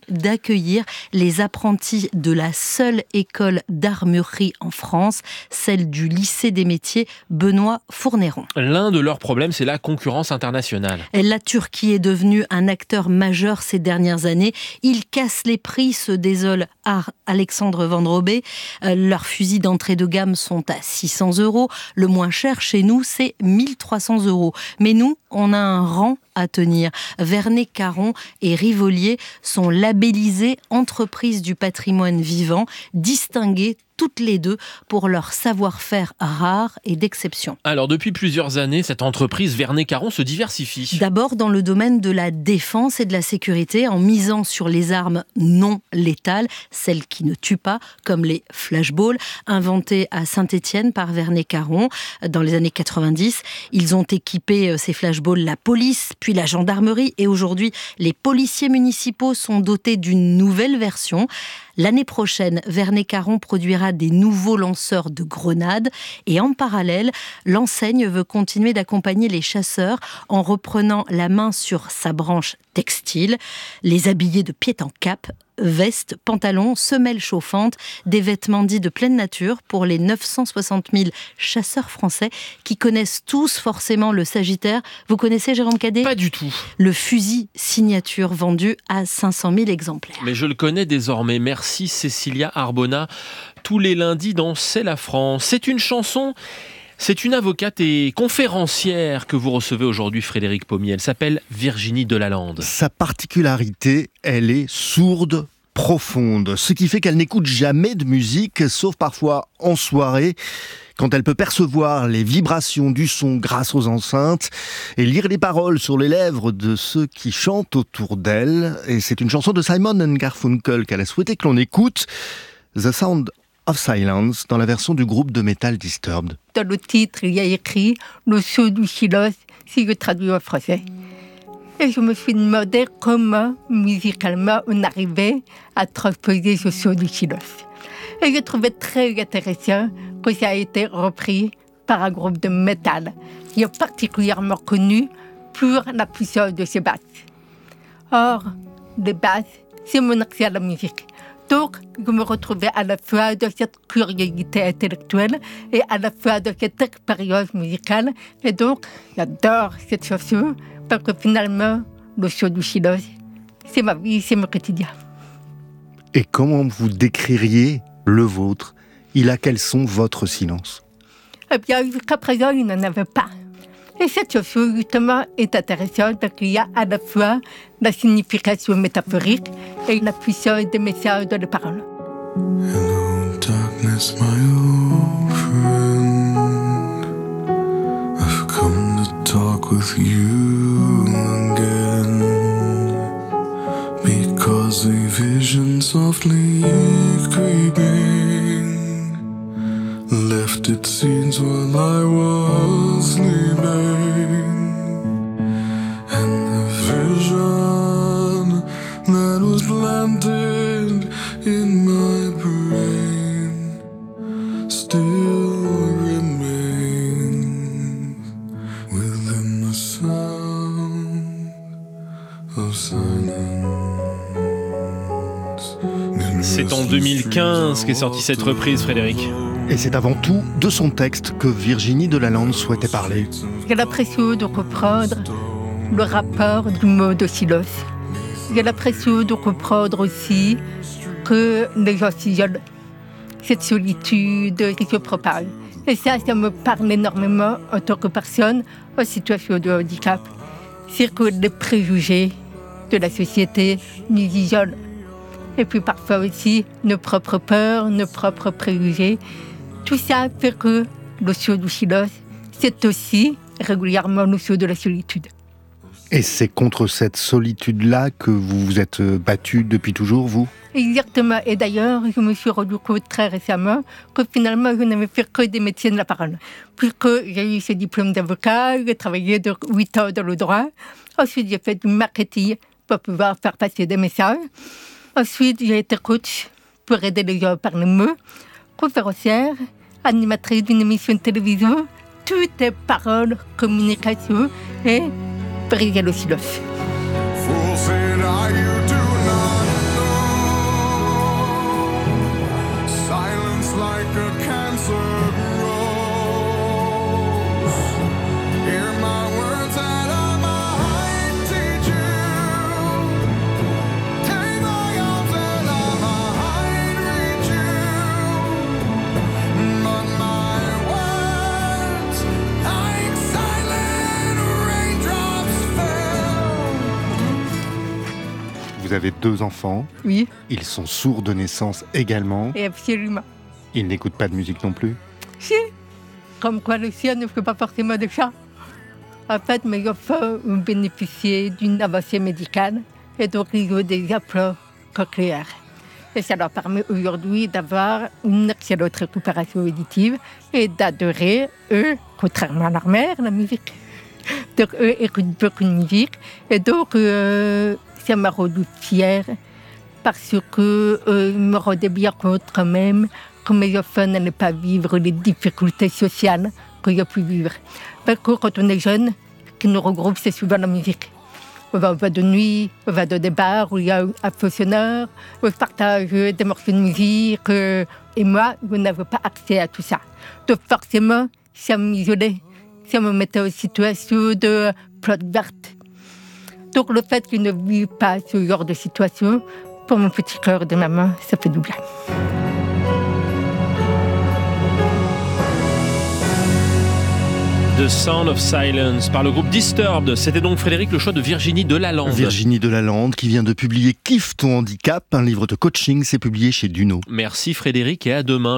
accueillir les apprentis de la seule école d'armurerie en France, celle du lycée des métiers Benoît Fournéron. L'un de leurs problèmes, c'est la concurrence internationale. La Turquie est devenue un acteur majeur ces dernières années. Ils cassent les prix, se désole Alexandre Van Robé. Leurs fusils d'entrée de gamme sont à 600 €. Le moins cher chez nous, c'est 1300 €. Mais nous, on a un rang à tenir. Vernet Caron et Rivolier sont labellisés entreprises du patrimoine vivant, distinguées toutes les deux pour leur savoir-faire rare et d'exception. Alors, depuis plusieurs années, cette entreprise Vernet Caron se diversifie. D'abord dans le domaine de la défense et de la sécurité, en misant sur les armes non létales, celles qui ne tuent pas, comme les flashballs, inventés à Saint-Étienne par Vernet Caron dans les années 90. Ils ont équipé ces flashballs la police, puis la gendarmerie, et aujourd'hui, les policiers municipaux sont dotés d'une nouvelle version. L'année prochaine, Vernet Caron produira des nouveaux lanceurs de grenades et en parallèle, l'enseigne veut continuer d'accompagner les chasseurs en reprenant la main sur sa branche textile, les habiller de pied en cap, vestes, pantalons, semelles chauffantes, des vêtements dits de pleine nature pour les 960 000 chasseurs français qui connaissent tous forcément le Sagittaire. Vous connaissez Jérôme Cadet ? Pas du tout. Le fusil signature vendu à 500 000 exemplaires. Mais je le connais désormais. Merci Cécilia Arbona. Tous les lundis dans C'est la France. C'est une chanson. C'est une avocate et conférencière que vous recevez aujourd'hui, Frédéric Pommier. Elle s'appelle Virginie Delalande. Sa particularité, elle est sourde, profonde. Ce qui fait qu'elle n'écoute jamais de musique, sauf parfois en soirée, quand elle peut percevoir les vibrations du son grâce aux enceintes et lire les paroles sur les lèvres de ceux qui chantent autour d'elle. Et c'est une chanson de Simon & Garfunkel qu'elle a souhaité que l'on écoute, The Sound of Silence, dans la version du groupe de métal Disturbed. Dans le titre, il y a écrit « Le saut du silence », si je traduis en français. Et je me suis demandé comment, musicalement, on arrivait à transposer ce saut du silence. Et je trouvais très intéressant que ça a été repris par un groupe de métal qui est particulièrement connu pour la puissance de ses basses. Or, les basses, c'est mon accès à la musique. Donc, je me retrouvais à la fois dans cette curiosité intellectuelle et à la fois dans cette expérience musicale. Et donc, j'adore cette chanson parce que finalement, le saut du silence, c'est ma vie, c'est mon quotidien. Et comment vous décririez le vôtre ? Il a quel son votre silence ? Eh bien, jusqu'à présent, il n'en avait pas. Et cette chanson, justement, est intéressante parce qu'il y a à la fois la signification métaphorique et la puissance des messages dans les paroles. Hello, darkness, my old friend. I've come to talk with you again. Because a vision softly creeping left its scenes while I was sleeping, and the vision that was planted in my brain still remains within the sound of silence. C'est en 2015 qu'est sortie cette reprise, Frédéric. Et c'est avant tout de son texte que Virginie Delalande souhaitait parler. J'ai l'impression de reprendre le rapport du mot de silence. J'ai l'impression de comprendre aussi que les gens s'isolent. Cette solitude qui se propage. Et ça me parle énormément en tant que personne en situation de handicap. C'est que les préjugés de la société nous isolent. Et puis parfois aussi nos propres peurs, nos propres préjugés. Tout ça fait que le saut du silence, c'est aussi régulièrement le saut de la solitude. Et c'est contre cette solitude-là que vous vous êtes battu depuis toujours, vous ? Exactement. Et d'ailleurs, je me suis rendu compte très récemment que finalement, je n'avais fait que des métiers de la parole. Puisque j'ai eu ce diplôme d'avocat, j'ai travaillé de 8 ans dans le droit. Ensuite, j'ai fait du marketing pour pouvoir faire passer des messages. Ensuite, j'ai été coach pour aider les gens à parler mieux, conférencière, animatrice d'une émission de télévision. Tout est parole, communication et briser le silence. avez 2 enfants. Oui. Ils sont sourds de naissance également. Et absolument. Ils n'écoutent pas de musique non plus. Si. Comme quoi le sien ne fait pas forcément de chant. En fait, mes enfants ont bénéficié d'une avancée médicale et donc ils ont des apports cochléaires. Et ça leur permet aujourd'hui d'avoir une excellente récupération auditive et d'adorer, eux, contrairement à leur mère, la musique. Donc eux écoutent beaucoup de musique. Et donc ça m'a rendu fière parce que me rendait bien compte quand même que mes enfants n'allaient pas vivre les difficultés sociales que j'ai pu vivre. Parce que quand on est jeune, ce qui nous regroupe, c'est souvent la musique. On va de nuit, on va dans des bars où il y a un faux sonore, on partage des morceaux de musique. Et moi, je n'avais pas accès à tout ça. Donc forcément, ça m'isolait. Ça me mettait en situation de plate verte. Donc le fait qu'il ne vive pas ce genre de situation, pour mon petit cœur de maman, ça fait du bien. The Sound of Silence par le groupe Disturbed. C'était donc Frédéric le choix de Virginie Delalande. Virginie Delalande qui vient de publier Kiffe ton handicap, un livre de coaching, c'est publié chez Duno. Merci Frédéric et à demain.